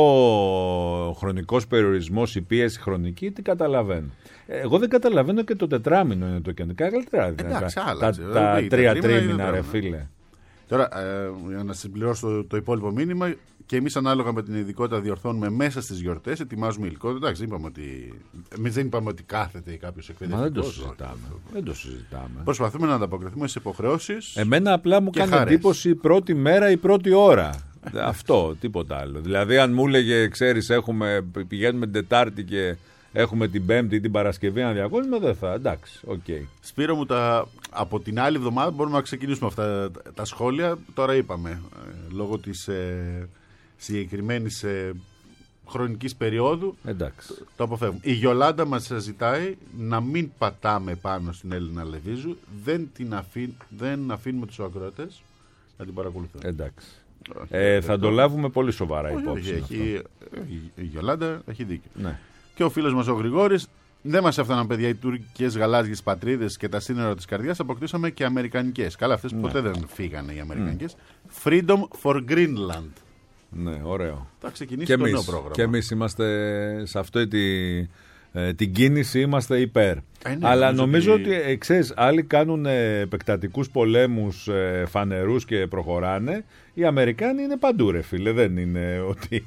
ο χρονικός περιορισμός, η πίεση χρονική, τι καταλαβαίνω. Ε, Εγώ δεν καταλαβαίνω και το τετράμινο είναι το κεντρικά. Καλύτερα. Εντάξει, τα, άλλαξε. τα, Δηλαδή, τα τρία τα τρίμηνα τρίμηνα, είναι ρε τετράμινα. φίλε. Τώρα, ε, για να συμπληρώσω το, το υπόλοιπο μήνυμα, και εμείς ανάλογα με την ειδικότητα διορθώνουμε μέσα στις γιορτές, ετοιμάζουμε υλικό. Εντάξει, είπαμε ότι. Εμείς δεν είπαμε ότι κάθεται κάποιος Μα δεν το εκπαιδευτικός. συζητάμε. Δεν το συζητάμε. Προσπαθούμε να ανταποκριθούμε στις υποχρεώσεις. Εμένα απλά μου και κάνει χαρές. εντύπωση η πρώτη μέρα, η πρώτη ώρα. Αυτό, τίποτα άλλο. Δηλαδή, αν μου έλεγε, ξέρεις, έχουμε, πηγαίνουμε την Τετάρτη και έχουμε την Πέμπτη ή την Παρασκευή ένα διαγώνισμα, δεν θα. Εντάξει, οκ. Okay. Σπύρο μου, τα, από την άλλη εβδομάδα μπορούμε να ξεκινήσουμε αυτά τα, τα σχόλια. Τώρα είπαμε, ε, λόγω της ε, συγκεκριμένης ε, χρονικής περίοδου, Εντάξει. το, το αποφεύγουμε. Η Γιολάντα μας ζητάει να μην πατάμε πάνω στην Έλληνα Λεβίζου, δεν, την αφή, δεν αφήνουμε τους ακροατές να την παρακολουθούν. Εντάξει. Ε, θα το λάβουμε πολύ σοβαρά Όχι, υπόψη. έχει, έχει, η Γιολάντα έχει δίκιο. Ναι. Και ο φίλος μας ο Γρηγόρης Δεν μας έφταναν, παιδιά, οι τουρκικές γαλάζιες πατρίδες και τα σύνορα της καρδιάς. Αποκτήσαμε και αμερικανικές. Καλά, αυτές ναι. ποτέ δεν φύγανε οι αμερικανικές. Mm. Freedom for Greenland. Ναι, ωραίο. Θα ξεκινήσει το νέο πρόγραμμα. Και εμείς είμαστε σε αυτή τη, ε, την κίνηση, είμαστε υπέρ. Ε, ναι, αλλά νομίζω ότι, ότι ε, ξέρεις, άλλοι κάνουν ε, επεκτατικούς πολέμους ε, φανερούς και προχωράνε. Οι Αμερικάνοι είναι παντού, ρε φίλε. Δεν είναι ότι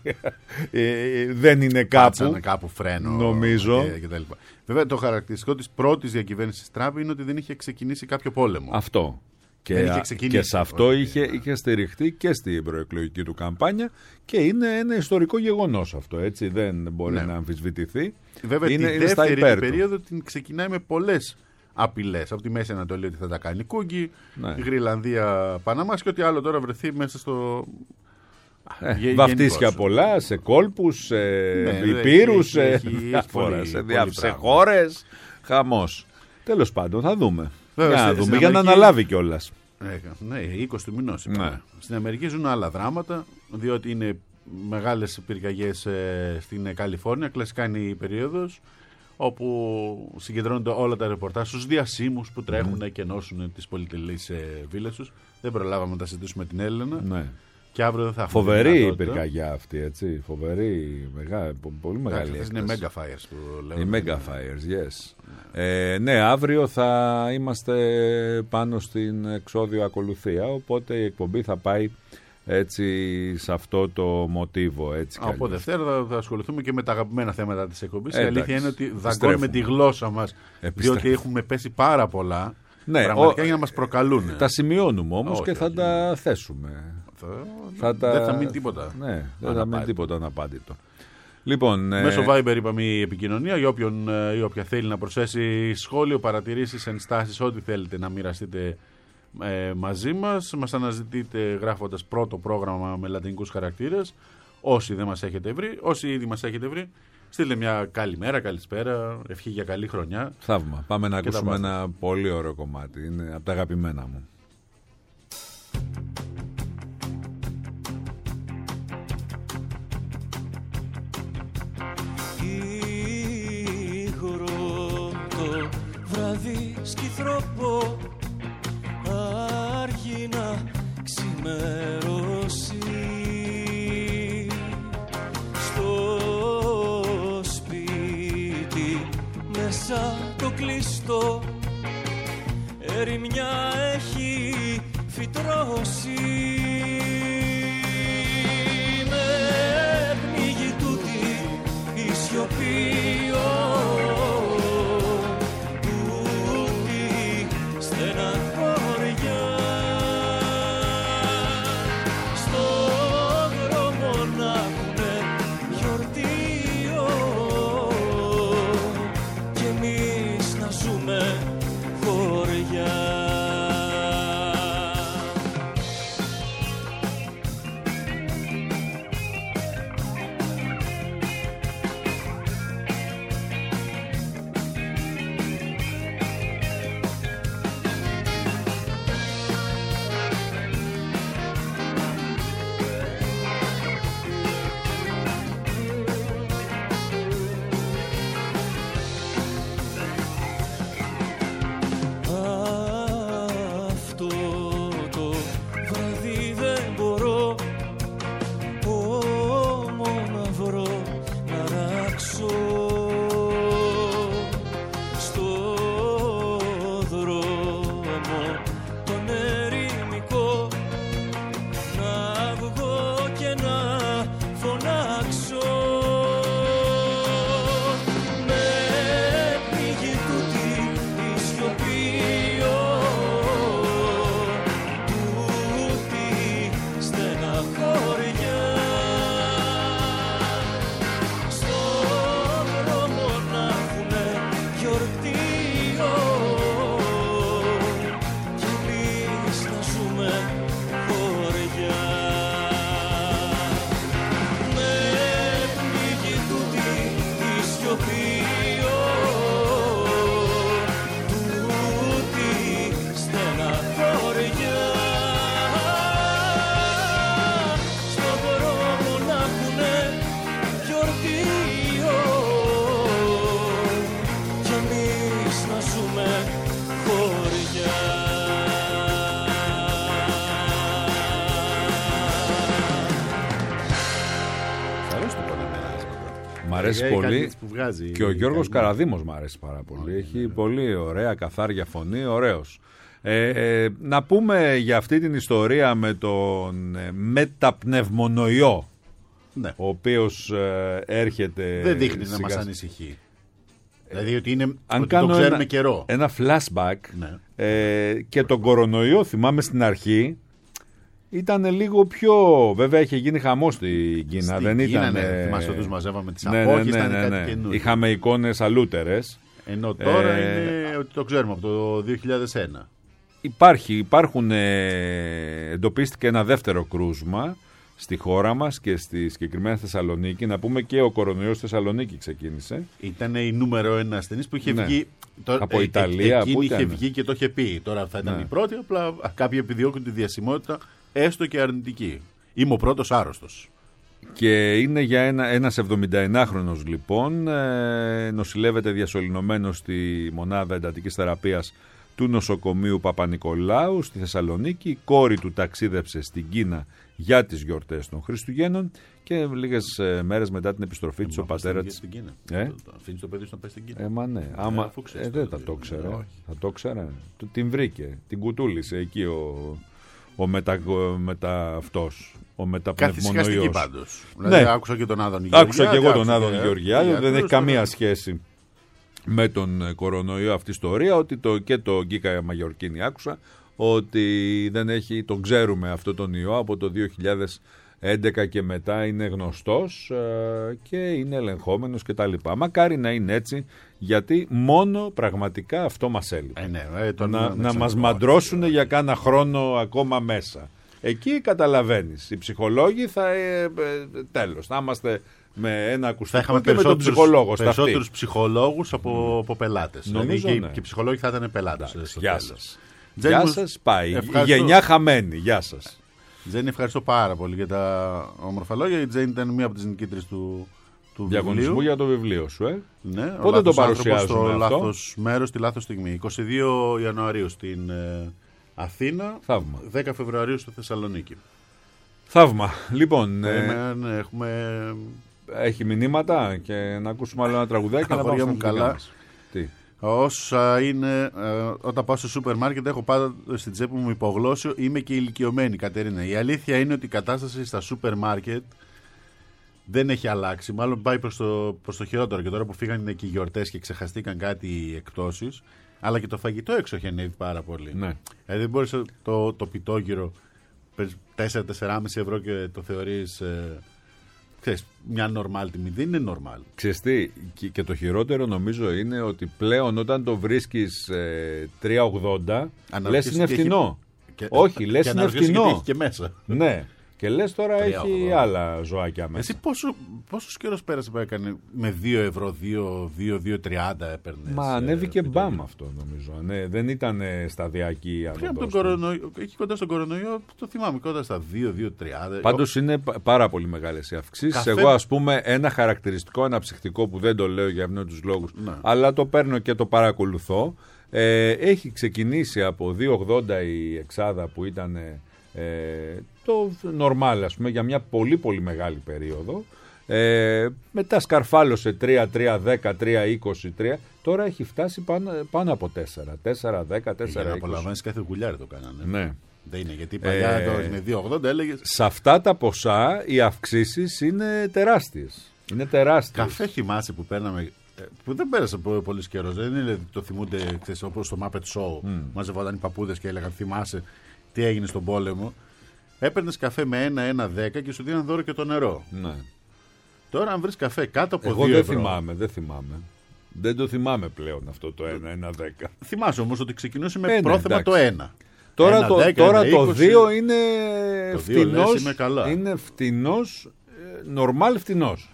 ε, δεν είναι κάπου. Πάτσανε κάπου φρένο. Νομίζω. Και, και τα λοιπά. Βέβαια, το χαρακτηριστικό της πρώτης διακυβέρνησης Τραμπ είναι ότι δεν είχε ξεκινήσει κάποιο πόλεμο. Αυτό. Και, και σε αυτό είχε, είχε στηριχτεί και στην προεκλογική του καμπάνια και είναι ένα ιστορικό γεγονός αυτό, έτσι, δεν μπορεί ναι. να αμφισβητηθεί. Βέβαια, είναι, τη είναι δεύτερη περίοδο την ξεκινάει με πολλές απειλές. Από τη Μέση Ανατολή ότι θα τα κάνει κούγκι, ναι. η Γρυλανδία Παναμάς και ό,τι άλλο τώρα βρεθεί μέσα στο... Ε, Γε, βαφτίσια πολλά, σε κόλπους, σε ναι, υπήρους, σε διάφορα, σε, διά, σε χώρες, χαμός. Τέλος πάντων, θα δούμε. Βέβαια, για να δούμε, για Αμερική... να αναλάβει κιόλας. Ε, ναι, είκοσι του μηνός. Ναι. Στην Αμερική ζουν άλλα δράματα, διότι είναι μεγάλες πυρκαγιές ε, στην Καλιφόρνια. Κλασικά είναι η περίοδος όπου συγκεντρώνονται όλα τα ρεπορτάζ στους διασύμους που τρέχουν mm. και ενώσουν τις πολυτελείς ε, βίλες τους. Δεν προλάβαμε να τα συζητήσουμε την Έλληνα. Ναι. Και αύριο δεν θα έχουμε. Φοβερή η πυρκαγιά αυτή, έτσι. Φοβερή, μεγάλη, πολύ μεγάλη. Αυτές είναι mega fires που λέμε. Οι mega fires, yes. Ναι. Ε, ναι, αύριο θα είμαστε πάνω στην εξώδιο ακολουθία, οπότε η εκπομπή θα πάει έτσι σε αυτό το μοτίβο. Έτσι, από Δευτέρα θα, θα ασχοληθούμε και με τα αγαπημένα θέματα της εκπομπής. Η αλήθεια είναι ότι δαγκώνουμε τη γλώσσα μας, διότι έχουμε πέσει πάρα πολλά. Ναι, πραγματικά ο... για να μας προκαλούν. Τα σημειώνουμε όμως όχι, και θα όχι. τα θέσουμε. Θα τα... Δεν θα μείνει τίποτα. Ναι, δεν θα μείνει τίποτα αναπάντητο. Λοιπόν, μέσω ε... Viber είπαμε η επικοινωνία. Για όποιον ή όποια θέλει να προσθέσει σχόλιο, παρατηρήσεις, ενστάσεις, ό,τι θέλετε να μοιραστείτε ε, μαζί μας. Μας αναζητείτε γράφοντας πρώτο πρόγραμμα με λατινικούς χαρακτήρες. Όσοι δεν μας έχετε βρει, όσοι ήδη μας έχετε βρει, στείλτε μια καλημέρα, καλησπέρα, ευχή για καλή χρονιά. Θαύμα. Πάμε να ακούσουμε ένα πολύ ωραίο κομμάτι. Είναι από τα αγαπημένα μου. Βράδυ σκυθροπό αργεί να ξημερώσει. Στο σπίτι μέσα το κλειστό ερημιά έχει φυτρώσει. Με πνίγει τούτη η σιωπή. αρέσει Έχει πολύ. κάτι που βγάζει, Και ο Γιώργος κάνει. Καραδήμος μου αρέσει πάρα πολύ. Ναι, Έχει ναι, ναι. πολύ ωραία, καθάρια φωνή, ωραίος. Ε, ε, να πούμε για αυτή την ιστορία με τον ε, μεταπνευμονοϊό, Ναι. ο οποίος ε, έρχεται. Δεν δείχνει σιγά... να μας ανησυχεί. Δηλαδή ότι, είναι, Αν ότι κάνω το ξέρουμε ένα, καιρό. ένα flashback Ναι. ε, και τον κορονοϊό, θυμάμαι στην αρχή, ήταν λίγο πιο. Βέβαια είχε γίνει χαμός στην Κίνα. Στην δεν Κίνα, ήταν. ναι, θυμάσαι ότι τους μαζεύαμε τις ναι, απόχες, ναι, ήταν ναι, κάτι ναι. καινούριο. Είχαμε εικόνες αλούτερες. Ενώ τώρα Ε, είναι ότι το ξέρουμε από το δύο χιλιάδες ένα. Υπάρχει, υπάρχουν, ε, εντοπίστηκε ένα δεύτερο κρούσμα στη χώρα μας και στη συγκεκριμένα Θεσσαλονίκη. Να πούμε και ο κορονοϊός στη Θεσσαλονίκη ξεκίνησε. Ήταν η νούμερο ένα ασθενής που είχε Ναι. βγει. Τώρα, Από ε, Ιταλία, εκείνη πού είχε ήταν? βγει και το είχε πει. Τώρα θα ήταν Ναι. η πρώτη, απλά κάποιοι επιδιώκουν τη διασημότητα, έστω και αρνητική. Είμαι ο πρώτος άρρωστος. Και είναι για ένα, ένας εβδομηνταενάχρονος λοιπόν, ε, νοσηλεύεται διασωληνωμένος στη μονάδα εντατικής θεραπείας του νοσοκομείου Παπα-Νικολάου στη Θεσσαλονίκη. Η κόρη του ταξίδεψε στην Κίνα για τις γιορτές των Χριστουγέννων και λίγες ε, μέρες μετά την επιστροφή της ο πατέρας της. Στην Κίνα. Ε? Το- το Αφήνεις το παιδί σου να πάει στην Κίνα. Ε, μα ναι. Άμα, αφού ξέρεις ε, το δεν θα παιδί. το ξέρε. Όχι. Θα το ξέρε. Του- Την βρήκε. Την κουτούλησε εκεί ο, ο, μετα, ο μετα αυτός. Ο Καθησυχαστική μεταπνευμονοϊός. πάντως. Ναι. Δηλαδή άκουσα και τον Άδων Γεωργιάδη. Άκουσα και εγώ τον άκουσα Άδων και- Γεωργιάδη. και Δεν έχει γιατρούς, καμία τώρα- σχέση με τον ε, κορονοϊό αυτή η ιστορία. Ότι το, και το Γκίκα Μαγιορκίνη άκουσα ότι δεν έχει, τον ξέρουμε αυτό τον ιό από το δύο χιλιάδες έντεκα και μετά, είναι γνωστός ε, και είναι ελεγχόμενος κτλ. Μακάρι να είναι έτσι, γιατί μόνο πραγματικά αυτό μας έλειπε. Ε, ναι, ε, τον- να, να ξανά- μας μαντρώσουν για κάνα χρόνο ακόμα μέσα. Εκεί καταλαβαίνεις. Οι ψυχολόγοι θα. Ε, ε, τέλος. Θα είμαστε με ένα Θα ακουστικό είχαμε και με τον περισσότερους, ψυχολόγο στα περισσότερους αυτή. ψυχολόγους από, από πελάτες. Νομίζω, δηλαδή, ναι. και, και οι ψυχολόγοι θα ήταν πελάτες. Εντάξει, στο γεια τέλος. σας. Τζένι Γεια μου, σας. Πάει. Η ευχαριστώ. γενιά χαμένη. Γεια σας. Τζένι, ευχαριστώ πάρα πολύ για τα όμορφα λόγια. Η Τζένι ήταν μία από τις νικήτρες του, του Διαγωνισμού βιβλίου. για το βιβλίο σου, ε. Ναι, ο Πότε το λάθος άνθρωπος παρουσιάζουμε στο αυτό? λάθος μέρος, στη λάθος στιγμή. είκοσι δύο Ιανουαρίου στην ε, Αθήνα, Θαύμα. δέκα Φεβρουαρίου στη Θεσσαλονίκη. Θαύμα. Λοιπόν, ε, Ε, ναι, έχουμε... έχει μηνύματα και να ακούσουμε άλλο ένα τραγουδάκι και να πάμε Αγόρια στα μου, αθλητικά καλά. μας. Τι. Όσα είναι, ε, όταν πάω στο σούπερ μάρκετ, έχω πάντα στην τσέπη μου υπογλώσσιο, είμαι και ηλικιωμένη, Κατερίνα. Η αλήθεια είναι ότι η κατάσταση στα σούπερ μάρκετ δεν έχει αλλάξει. Μάλλον πάει προς το, προς το χειρότερο. Και τώρα που φύγανε και οι γιορτές και ξεχαστήκαν κάτι οι εκπτώσεις, αλλά και το φαγητό έξω έχει ανέβει πάρα πολύ. Ναι. Δηλαδή δεν μπορείς το, το πιτόγυρο τέσσερα με τέσσερα κόμμα πέντε ευρώ και το θεωρείς ε, ξέρεις, μια νορμάλ τιμή. Δεν είναι νορμάλ. Ξέρεις τι, και, και το χειρότερο νομίζω είναι ότι πλέον όταν το βρίσκεις ε, τρία ογδόντα, λες Αναρωτιέσαι είναι τι έχει- φθηνό. Και- Όχι, λες και είναι αναρωτιέσαι φθηνό. και τι έχει και μέσα. Ναι. Και λες τώρα τρία έχει ογδόντα. άλλα ζωάκια μέσα. Εσύ πόσο, πόσος καιρός πέρασε που έκανε με δύο ευρώ, δύο, δύο, δύο τριάντα έπαιρνες. Μα ε, ανέβηκε πιτόγυρο. μπαμ αυτό νομίζω. Ναι, δεν ήταν ε, σταδιακή Πριν από τον ανωδός του. κορονοϊό, εκεί κοντά στον κορονοϊό, το θυμάμαι, κοντά στα δύο, δύο τριάντα. Πάντως είναι πα- πάρα πολύ μεγάλες οι αυξήσεις. Καφέ- Εγώ ας πούμε ένα χαρακτηριστικό αναψυχτικό που δεν το λέω για ευνόητους λόγους, Ναι. αλλά το παίρνω και το παρακολουθώ. Ε, έχει ξεκινήσει από δύο ογδόντα η εξάδα που ήταν ε, το normal ας πούμε για μια πολύ πολύ μεγάλη περίοδο. Ε, μετά σκαρφάλωσε τρία, τρία, δέκα, τρία, είκοσι τρία. Τώρα έχει φτάσει πάνω, πάνω από τέσσερα, τέσσερα, δέκα, Για τέσσερα, να είκοσι. απολαμβάνεις κάθε γουλιάρι το κάνανε. Ναι. Δεν είναι, γιατί παλιά Ε, το με δύο ογδόντα έλεγες Σε αυτά τα ποσά οι αυξήσεις είναι τεράστιες. Είναι τεράστιες. καφέ θυμάσαι που παίρναμε. ε, Που δεν πέρασε πο- πολύ καιρό. Δεν είναι ότι το θυμούνται όπως στο Muppet Show. Mm. Μαζευόταν οι παππούδες και έλεγαν θυμάσαι τι έγινε στον πόλεμο. Έπαιρνες καφέ με ένα, ένα, δέκα και σου δίναν δώρο και το νερό. Ναι. Τώρα, αν βρεις καφέ κάτω από Εγώ δύο δεν ευρώ. θυμάμαι, δεν θυμάμαι. Δεν το θυμάμαι πλέον αυτό το ένα, ένα, δέκα. Θυμάσαι όμως ότι ξεκινούσε με Ε, ναι, πρόθεμα εντάξει. το ένα. Τώρα, Ένα το, δέκα, τώρα ένα το είκοσι. δύο είναι Το δύο λες, φτηνός. είμαι καλά. Είναι φτηνός, νορμάλ φτηνός.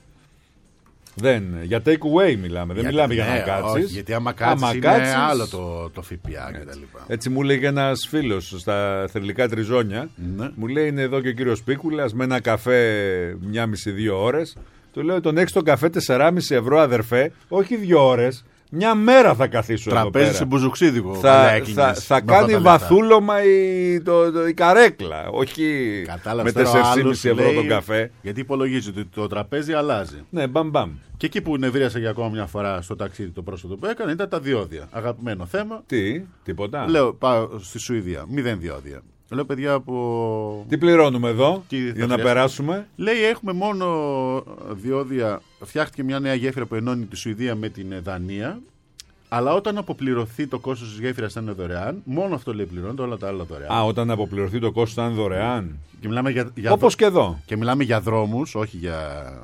Δεν, για take away μιλάμε, δεν Γιατί- μιλάμε για ναι, να κάτσεις. όχι, γιατί άμα κάτσεις Άμα είναι κάτσεις- άλλο το, το ΦΠΑ και τα λοιπά. Έτσι μου λέει ένας φίλος στα θρυλικά τριζόνια. Ναι. Μου λέει είναι εδώ και ο κύριος Πίκουλας με ένα καφέ μία μισή δύο ώρες. Του λέω τον έχεις τον καφέ τεσσεράμισι ευρώ αδερφέ, όχι δύο ώρες. Μια μέρα θα καθίσω εδώ πέρα. Τραπέζι σε μπουζουξίδικο. Θα, θα, θα κάνει βαθούλωμα η, το, το, η καρέκλα. Όχι κατάλαβες, με τέσσερα κόμμα πέντε ευρώ λέει, τον καφέ. Γιατί υπολογίζει ότι το τραπέζι αλλάζει. Ναι, μπαμ μπαμ. Και εκεί που νευρίασα για ακόμα μια φορά στο ταξίδι το πρόσφατο που έκανε ήταν τα διόδια. Αγαπημένο θέμα. Τι, τίποτα. Λέω, πάω στη Σουηδία. Μηδέν διόδια. Λέω, παιδιά, από. Τι πληρώνουμε εδώ για να χρειάζεται. Περάσουμε. Λέει, έχουμε μόνο διόδια. Φτιάχτηκε μια νέα γέφυρα που ενώνει τη Σουηδία με την Δανία. Αλλά όταν αποπληρωθεί το κόστος της γέφυρας θα είναι δωρεάν. Μόνο αυτό λέει πληρώνεται, όλα τα άλλα δωρεάν. Α, όταν αποπληρωθεί το κόστος θα είναι δωρεάν. Και μιλάμε για, για όπως και εδώ. Και μιλάμε για δρόμους, όχι για,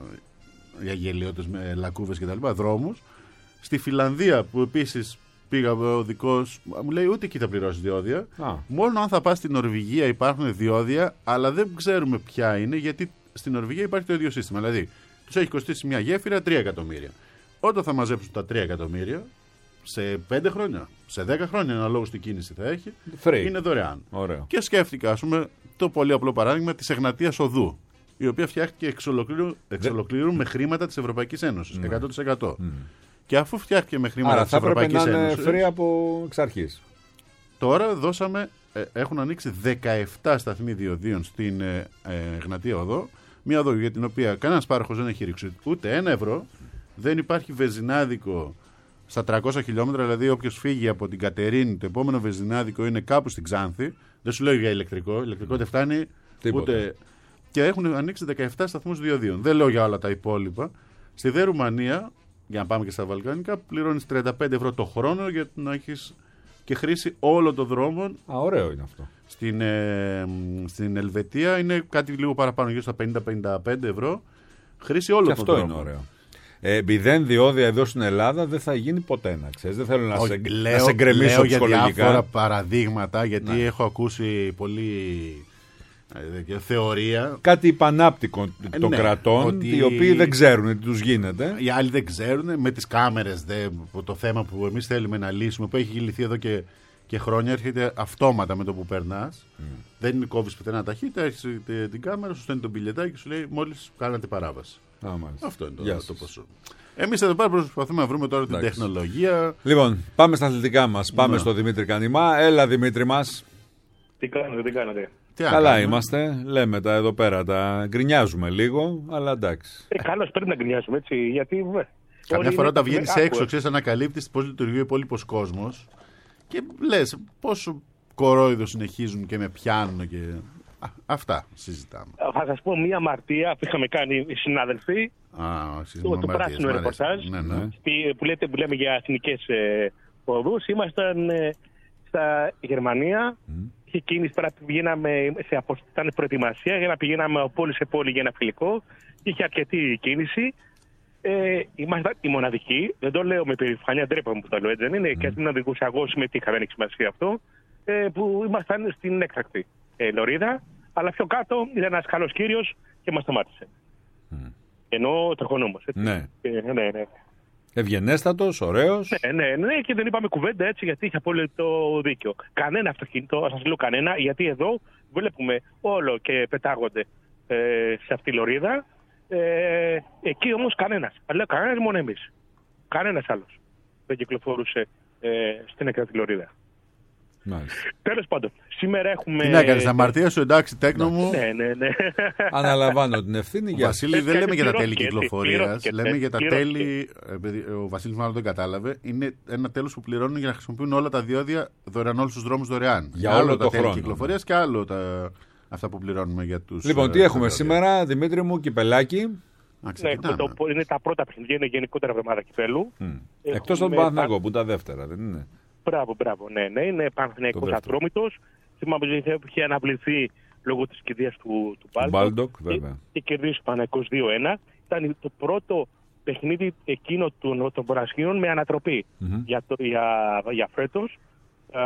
για γελιότητες με λακκούβες κτλ. Δρόμους. Στη Φιλανδία που επίσης πήγα ο δικός, μου λέει ούτε εκεί θα πληρώσει διόδια. Α. Μόνο αν θα πας στην Νορβηγία υπάρχουν διόδια, αλλά δεν ξέρουμε ποια είναι, γιατί στην Νορβηγία υπάρχει το ίδιο σύστημα. Δηλαδή, τους έχει κοστίσει μια γέφυρα τρία εκατομμύρια. Όταν θα μαζέψουν τα τρία εκατομμύρια, σε πέντε χρόνια, σε δέκα χρόνια, αναλόγως τι κίνηση θα έχει, Free. Είναι δωρεάν. Ωραίο. Και σκέφτηκα, ας πούμε, το πολύ απλό παράδειγμα της Εγνατίας Οδού, η οποία φτιάχτηκε εξ ολοκλήρου, εξ ολοκλήρου με χρήματα της Ευρωπαϊκής Ένωσης, mm. εκατό τοις εκατό. Mm. Και αφού φτιάχτηκε με χρήματα Άρα, της Ευρωπαϊκής Ένωσης. Άρα θα έπρεπε να είναι free από εξ αρχής. Τώρα δώσαμε, ε, έχουν ανοίξει δεκαεπτά σταθμοί διοδίων στην ε, ε, Εγνατία Οδό. Μια οδό για την οποία κανένας πάροχος δεν έχει ρίξει ούτε ένα ευρώ. Δεν υπάρχει βενζινάδικο στα τριακόσια χιλιόμετρα. Δηλαδή, όποιος φύγει από την Κατερίνη, το επόμενο βενζινάδικο είναι κάπου στην Ξάνθη. Δεν σου λέω για ηλεκτρικό. Ηλεκτρικό δεν φτάνει Τίποτε. ούτε. Και έχουν ανοίξει δεκαεπτά σταθμούς διοδίων. Δεν λέω για όλα τα υπόλοιπα. Στη δε Ρουμανία, για να πάμε και στα Βαλκάνικα, πληρώνεις τριάντα πέντε ευρώ το χρόνο για να έχεις και χρήση όλων των δρόμων. Α, ωραίο είναι αυτό. Στην, ε, στην Ελβετία είναι κάτι λίγο παραπάνω, γύρω στα πενήντα με πενήντα πέντε ευρώ. Χρήση όλων των δρόμων. Αυτό είναι ωραίο. Ε, μηδέν διόδια εδώ στην Ελλάδα δεν θα γίνει ποτέ, να ξέρεις. Δεν θέλω να, Όχι, σε, λέω, να σε γκρεμίσω λέω για ψυχολογικά. διάφορα παραδείγματα, γιατί ναι. έχω ακούσει πολύ ε, θεωρία. Κάτι υπανάπτυκο των ναι, κρατών, ότι... οι οποίοι δεν ξέρουν τι τους γίνεται. Οι άλλοι δεν ξέρουν. Με τις κάμερες, δε, το θέμα που εμείς θέλουμε να λύσουμε, που έχει λυθεί εδώ και, και χρόνια, έρχεται αυτόματα με το που περνάς. Mm. Δεν είναι κόβεις πουθενά ταχύτητα, έχεις την κάμερα, σου στέλνει τον πιλετάκι και σου λέει μόλις κάνατε παράβαση. Α, αυτό είναι το, το ποσό. Εμείς εδώ πέρα προσπαθούμε να βρούμε τώρα την Εντάξει. τεχνολογία. Λοιπόν, πάμε στα αθλητικά μας. Πάμε ναι. στο Δημήτρη Κανημά. Έλα, Δημήτρη μας. Τι κάνετε, τι κάνετε. Τι Καλά κάνουμε. Είμαστε. Λέμε τα εδώ πέρα. Τα γκρινιάζουμε λίγο, αλλά εντάξει. Ε, καλώς πρέπει να γκρινιάζουμε, έτσι. Γιατί. Βε, Καμιά φορά όταν βγαίνεις έξω, ξέρεις, ανακαλύπτεις πώς λειτουργεί ο υπόλοιπος κόσμος και λες πόσο κορόιδο συνεχίζουν και με πιάνουν και. Α, αυτά συζητάμε. Θα σας πω μία αμαρτία που είχαμε κάνει οι συνάδελφοι. Α, το, το πράσινο ρεπορτάζ ναι, ναι. που, λέτε, που λέμε για εθνικές ε, οδούς. Ήμασταν ε, στα Γερμανία. Mm. Είχε κίνηση, τώρα πηγαίναμε σε απο... ήταν προετοιμασία για να πηγαίναμε από πόλη σε πόλη για ένα φιλικό. Είχε αρκετή κίνηση. Ε, ήμασταν οι μοναδικοί. Δεν το λέω με περηφανία, ντρέπαμε που το λέω έτσι. Δεν είναι mm. και ας μην οδηγούσα εγώ, συμμετείχα, δεν έχει σημασία αυτό. Ε, που ήμασταν στην έκτακτη ε, λωρίδα. Αλλά πιο κάτω ήταν ένας καλός κύριος και μας σταμάτησε. Mm. Ενώ τροχονόμος. Ναι. Ε, ναι, ναι. Ευγενέστατος, ωραίος. Ναι, ναι, ναι, και δεν είπαμε κουβέντα έτσι γιατί είχε απόλυτο δίκιο. Κανένα αυτοκίνητο, σας λέω κανένα, γιατί εδώ βλέπουμε όλο και πετάγονται ε, σε αυτή τη λωρίδα. Ε, εκεί όμως κανένας. Αλλά κανένας μόνο εμείς. Κανένας άλλος δεν κυκλοφορούσε ε, στην έκτακτη λωρίδα. Τέλος πάντων, σήμερα έχουμε. Τι να κάνεις, αμαρτία σου, εντάξει, τέκνο μου. Ναι, ναι, ναι. Αναλαμβάνω την ευθύνη για αυτό. Βασίλη, δεν λέμε για τα τέλη κυκλοφορίας. Λέμε για τα τέλη. Ο Βασίλης μάλλον δεν κατάλαβε. Είναι ένα τέλος που πληρώνουν για να χρησιμοποιούν όλα τα διόδια δωρεάν, όλους τους δρόμους δωρεάν. Για όλο το χρόνο. Τα τέλη κυκλοφορίας και άλλο τα... αυτά που πληρώνουμε για τους. Λοιπόν, τι έχουμε σήμερα, Δημήτρη μου, κυπελάκι. Ναι, το, είναι τα πρώτα παιχνίδια, είναι γενικότερα εβδομάδα κυπέλου. Mm. Εκτός από τον Παναθηναϊκό που τα δεύτερα, δεν είναι. Μπράβο, μπράβο, ναι, ναι, είναι Παναθηναϊκός Ατρόμητος. Θυμάμαι ότι είχε αναβληθεί λόγω της κηδείας του, του Μπάλντοκ. βέβαια. Και κερδίσει ο Παναθηναϊκός δύο ένα. Ήταν το πρώτο παιχνίδι εκείνο των, των Πρασίνων με ανατροπή mm-hmm. για, το, για, για φέτος. Α,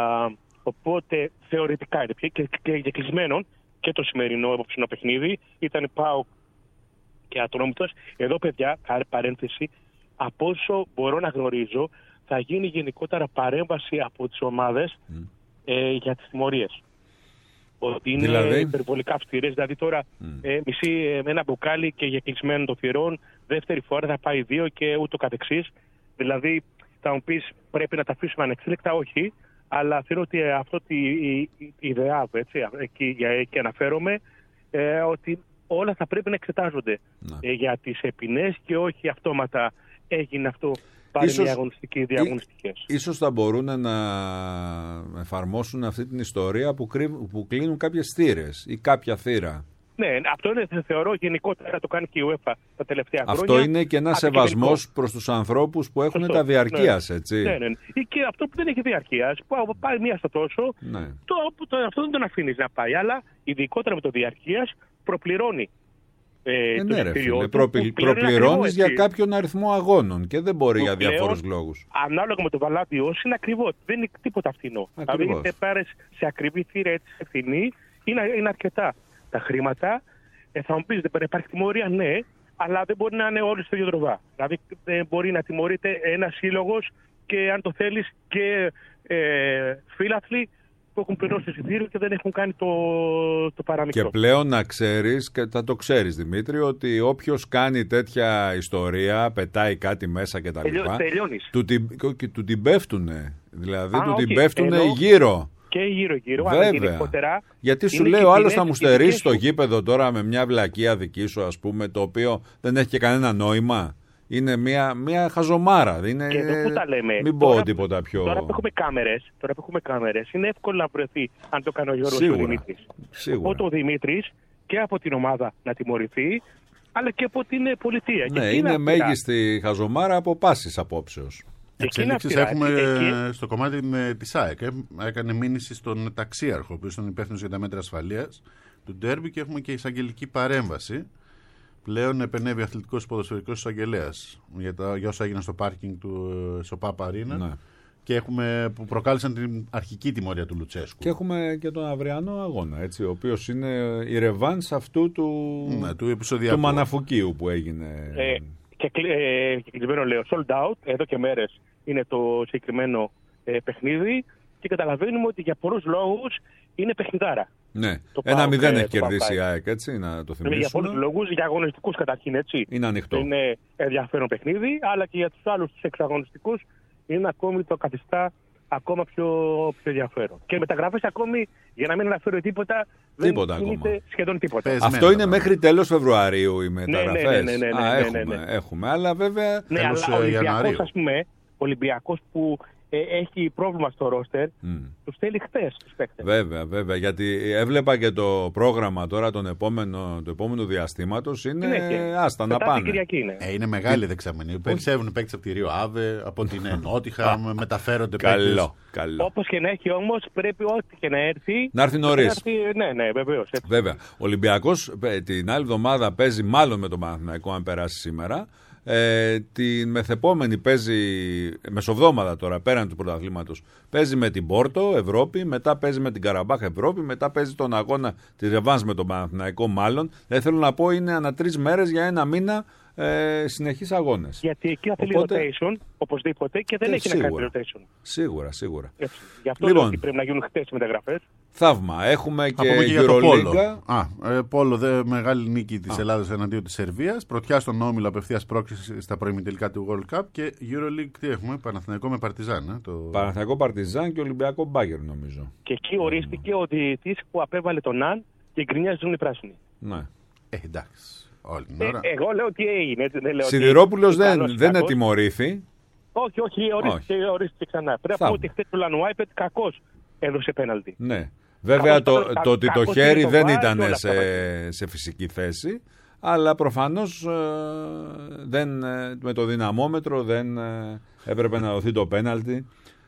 οπότε θεωρητικά είναι και, και, και κλεισμένον και το σημερινό επόψινο παιχνίδι ήταν ΠΑΟΚ και Ατρόμητος. Εδώ, παιδιά, παρένθεση, από όσο μπορώ να γνωρίζω, θα γίνει γενικότερα παρέμβαση από τις ομάδες mm. ε, για τις τιμωρίες. Ότι είναι δηλαδή? υπερβολικά αυστηρές. Δηλαδή τώρα mm. ε, μισή ε, με ένα μπουκάλι και για κλεισμένο των θυρών, δεύτερη φορά θα πάει δύο και ούτω καθεξής. Δηλαδή Θα μου πεις πρέπει να τα αφήσουμε ανεξέλεκτα, όχι. Αλλά θεωρώ ότι αυτό η, η, η ιδέα, έτσι, εκεί, για εκεί αναφέρομαι, ε, ότι όλα θα πρέπει να εξετάζονται ε, για τις ποινές και όχι αυτόματα έγινε αυτό. Πάρει ίσως, μια αγωνιστική, διαγωνιστικές. Ίσως θα μπορούν να εφαρμόσουν αυτή την ιστορία που, κρύβ, που κλείνουν κάποιες θύρες ή κάποια θύρα. Ναι, αυτό είναι, θεωρώ γενικότερα το κάνει και η UEFA τα τελευταία αυτό χρόνια. Αυτό είναι και ένας σεβασμός προς τους ανθρώπους που έχουν αυτό, τα διαρκείας, ναι, έτσι. Ναι, ναι. Ή και αυτό που δεν έχει διαρκείας, που πάει μία στο τόσο, ναι. το, το, αυτό δεν τον αφήνεις να πάει. Αλλά ειδικότερα με το διαρκείας προπληρώνει. Ε, ε, ναι, ρε φίλε, προπλη, προπληρώνεις για κάποιον αριθμό αγώνων και δεν μπορεί για διάφορους λόγους. Ανάλογα με το βαλάντιο είναι ακριβό. Δεν είναι τίποτα φθηνό. Δηλαδή, είτε πάρεις σε ακριβή θύρα έτσι σε φθηνή, είναι, είναι αρκετά τα χρήματα. Ε, θα μου πεις, δεν υπάρχει τιμωρία, ναι, αλλά δεν μπορεί να είναι όλοι στο ίδιο τροβά. Δηλαδή, δεν μπορεί να τιμωρείται ένας σύλλογος και αν το θέλεις και ε, φίλαθλοι που έχουν πληρώσει εισιτήριο και δεν έχουν κάνει το, το παραμικρό. Και πλέον να ξέρεις, και θα το ξέρεις Δημήτρη, ότι όποιος κάνει τέτοια ιστορία, πετάει κάτι μέσα κτλ. Του, του, του την πέφτουνε. Δηλαδή Α, του okay. την πέφτουνε Ενώ... γύρω. Και γύρω-γύρω, αλλά γενικότερα. Γιατί σου λέει ο άλλος θα μου στερήσει στο γήπεδο τώρα με μια βλακεία δική σου, ας πούμε, το οποίο δεν έχει και κανένα νόημα. Είναι μια, μια χαζομάρα. Είναι... Και εδώ που τα λέμε. Μην πω τίποτα πιο. Τώρα που έχουμε κάμερες, τώρα που έχουμε κάμερες, είναι εύκολο να βρεθεί αν το κάνει ο Γιώργος ο Δημήτρης. Οπότε ο Δημήτρης και από την ομάδα να τιμωρηθεί, αλλά και από την πολιτεία. Ναι, και είναι μέγιστη χαζομάρα από πάσης απόψεως. Εξέλιξης έχουμε εκεί... στο κομμάτι με τη ΣΑΕΚ. Έκανε μήνυση στον ταξίαρχο, ο οποίος ήταν υπεύθυνος για τα μέτρα ασφαλείας του ντέρμπι, και έχουμε και εισαγγελική παρέμβαση. Πλέον επενεύει αθλητικός ποδοσφαιρικός εισαγγελέας για, για όσα έγιναν στο πάρκινγκ του Σοπάπα Αρίνα. Ναι. Και έχουμε, που προκάλεσαν την αρχική τιμωρία του Λουτσέσκου. Και έχουμε και τον αυριανό αγώνα, έτσι, ο οποίος είναι η ρεβάνς αυτού του, ναι, του, του Μαναφουκίου που έγινε. Ε, και ε, κλεισμένο λέω, sold out, εδώ και μέρες είναι το συγκεκριμένο ε, παιχνίδι και καταλαβαίνουμε ότι για πολλούς λόγους είναι παιχνιδάρα. Ναι, ένα μηδέν έχει κερδίσει η ΑΕΚ, έτσι, να το θυμίσουμε. Για πολλούς λόγους, για αγωνιστικούς καταρχήν, έτσι. Είναι ανοιχτό. Είναι ενδιαφέρον παιχνίδι, αλλά και για τους άλλους τους εξαγωνιστικούς είναι ακόμη το καθιστά ακόμα πιο, πιο ενδιαφέρον. Και μεταγραφές ακόμη, για να μην αναφέρω τίποτα, τίποτα δεν γίνεται σχεδόν τίποτα. Πες Αυτό είναι μέχρι τέλος Φεβρουαρίου οι μεταγραφές. Ναι, ναι, ναι, ναι, ναι, Α, ναι, έχουμε, ναι, ναι. έχουμε, αλλά βέβαια ναι, τέλος αλλά Ιανουαρίου. Ας πούμε, Ολυμπιακός που ε, έχει πρόβλημα στο ρόστερ, mm. τους θέλει χτες τους παίκτες. Βέβαια, βέβαια, γιατί έβλεπα και το πρόγραμμα τώρα τον επόμενο, το επόμενο διαστήματος είναι, είναι άστα να πάνε. Είναι. Ε, είναι μεγάλη δεξαμενή. Περισσεύουν παίκτες από τη Ρίο Άβε, από την Νότιχα, μεταφέρονται παίκτες. Καλό, καλό. Όπως και να έχει όμως, πρέπει ό,τι και να έρθει. Να έρθει νωρίς. Ναι, ναι, βεβαίως. Βέβαια. Ο Ολυμπιακός την άλλη εβδομάδα παίζει μάλλον με τον Παναθηναϊκό, αν περάσει σήμερα. Ε, την μεθεπόμενη παίζει μεσοβδόμαδα τώρα πέραν του πρωταθλήματος. Παίζει με την Πόρτο Ευρώπη, μετά παίζει με την Καραμπάχ Ευρώπη, μετά παίζει τον αγώνα τη ρεβάνς με τον Παναθηναϊκό μάλλον. Δεν θέλω να πω, είναι ανά τρεις μέρες για ένα μήνα ε, συνεχείς αγώνες. Γιατί εκεί θα θέλει Οπότε... rotation οπωσδήποτε και δεν ε, έχει σίγουρα. να κάνει rotation. Σίγουρα, σίγουρα. Έτσι. Γι' αυτό λοιπόν, πρέπει να γίνουν χτες οι μεταγραφές. Θαύμα. Έχουμε και, και Euroliga. Α, ε, Πόλο, δε, μεγάλη νίκη της Ελλάδας εναντίον της Σερβίας. Πρωτιά στον όμιλο απευθείας πρόκριση στα προημιτελικά του World Cup. Και Euroleague τι έχουμε, Παναθηναϊκό με Παρτιζάν. Ε, το... Παναθηναϊκό Παρτιζάν και Ολυμπιακό Μπάγκερ νομίζω. Και εκεί ορίστηκε ο διαιτητής που απέβαλε τον Ναν και γκρινιάζουν οι πράσινοι. Ναι. Ε, εντάξει. Όλη την ώρα. Ε, εγώ λέω τι έγινε. Σιδηρόπουλος δεν, δεν ετιμωρήθη. Όχι, όχι, ορίστηκε, όχι. ορίστηκε ξανά. Πρέπει να πω ότι χθες ο Λανουάιπετ κακώς έδωσε πέναλτι. Ναι. Βέβαια το, το, το ότι το χέρι δεν ήταν σε, σε φυσική θέση, αλλά προφανώς ε, δεν, ε, με το δυναμόμετρο δεν ε, έπρεπε να δοθεί το πέναλτι,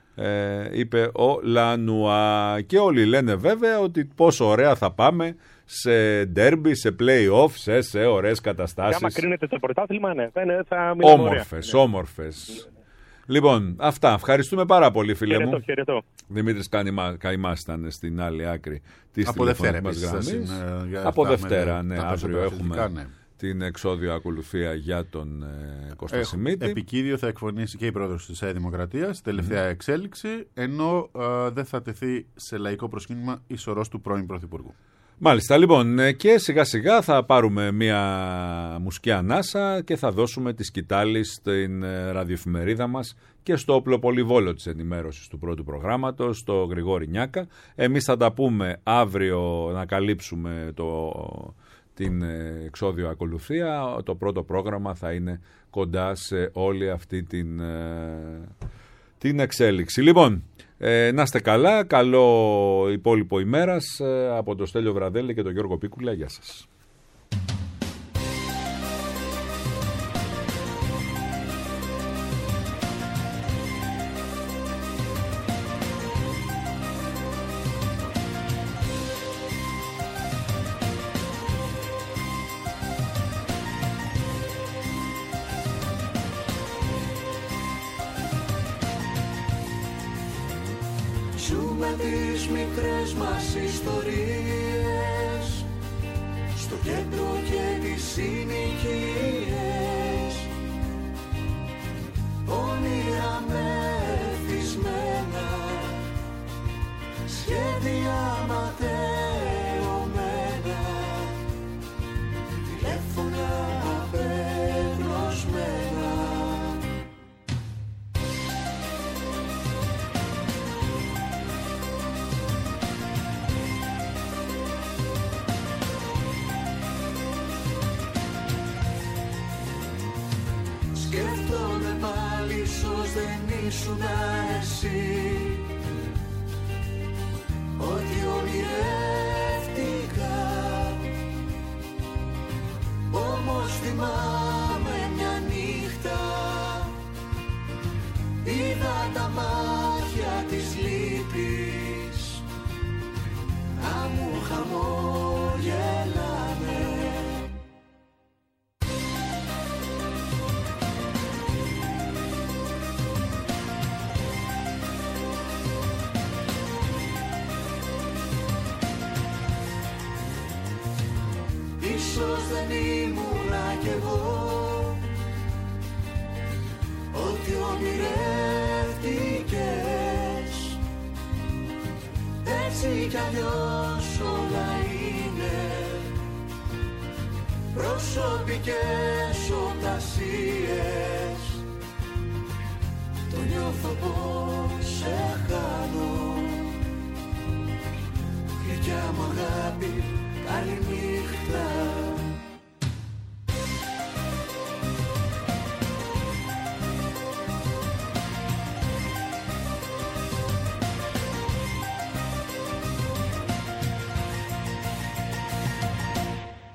ε, είπε ο Λανουά. Και όλοι λένε βέβαια ότι πόσο ωραία θα πάμε σε ντέρμπι, σε play-off, σε, σε ωραίες καταστάσεις. Και άμα κρίνεται το πρωτάθλημα, ναι, θα μιλάμε όμορφες, ωραία. Όμορφες. Ναι. Λοιπόν, αυτά. Ευχαριστούμε πάρα πολύ, φίλε χαιρετώ, μου. Χαιρετώ. Δημήτρης Καϊμάς ήταν στην άλλη άκρη της τηλεφωνικής μας γραμμής. Είναι, Από Δευτέρα, ναι, αύριο έχουμε ναι. την εξώδιο ακολουθία για τον ε, Κώστα Σιμίτη. Επικίδιο θα εκφωνήσει και η πρόεδρος της Δημοκρατίας, τελευταία mm. εξέλιξη, ενώ ε, δεν θα τεθεί σε λαϊκό προσκύνημα η σωρός του πρώην Πρωθυπουργού. Μάλιστα, λοιπόν, και σιγά σιγά θα πάρουμε μια μουσική ανάσα και θα δώσουμε τη σκητάλη στην ραδιοεφημερίδα μας και στο όπλο πολυβόλο της ενημέρωσης του πρώτου προγράμματος, το Γρηγόρη Νιάκα. Εμείς θα τα πούμε αύριο να καλύψουμε το, την εξώδιο ακολουθία. Το πρώτο πρόγραμμα θα είναι κοντά σε όλη αυτή την, την εξέλιξη. Λοιπόν, Ε, να είστε καλά, καλό υπόλοιπο ημέρας ε, από τον Στέλιο Βραδέλη και τον Γιώργο Πίκουλα. Γεια σας. Ζούμε τις μικρές μας ιστορίες στο κέντρο και τις συνοικίες, όνειρα μεθυσμένα, σχέδια ματαιωμένα, τηλέφωνα απεγνωσμένα. Σκέφτομαι πάλι ίσως δεν ήσουνα εσύ, ότι ονειρεύτηκα. Όμως θυμάμαι μια νύχτα, είδα τα μάτια της λύπης να μου χαμόγελανε. Ίσως δεν ήμουνα κι εγώ ό,τι ονειρεύτηκες. Έτσι κι αλλιώς όλα είναι προσωπικές οτασίες. Το νιώθω πως σε χάνω, γλυκιά μου αγάπη, καληνύχτα.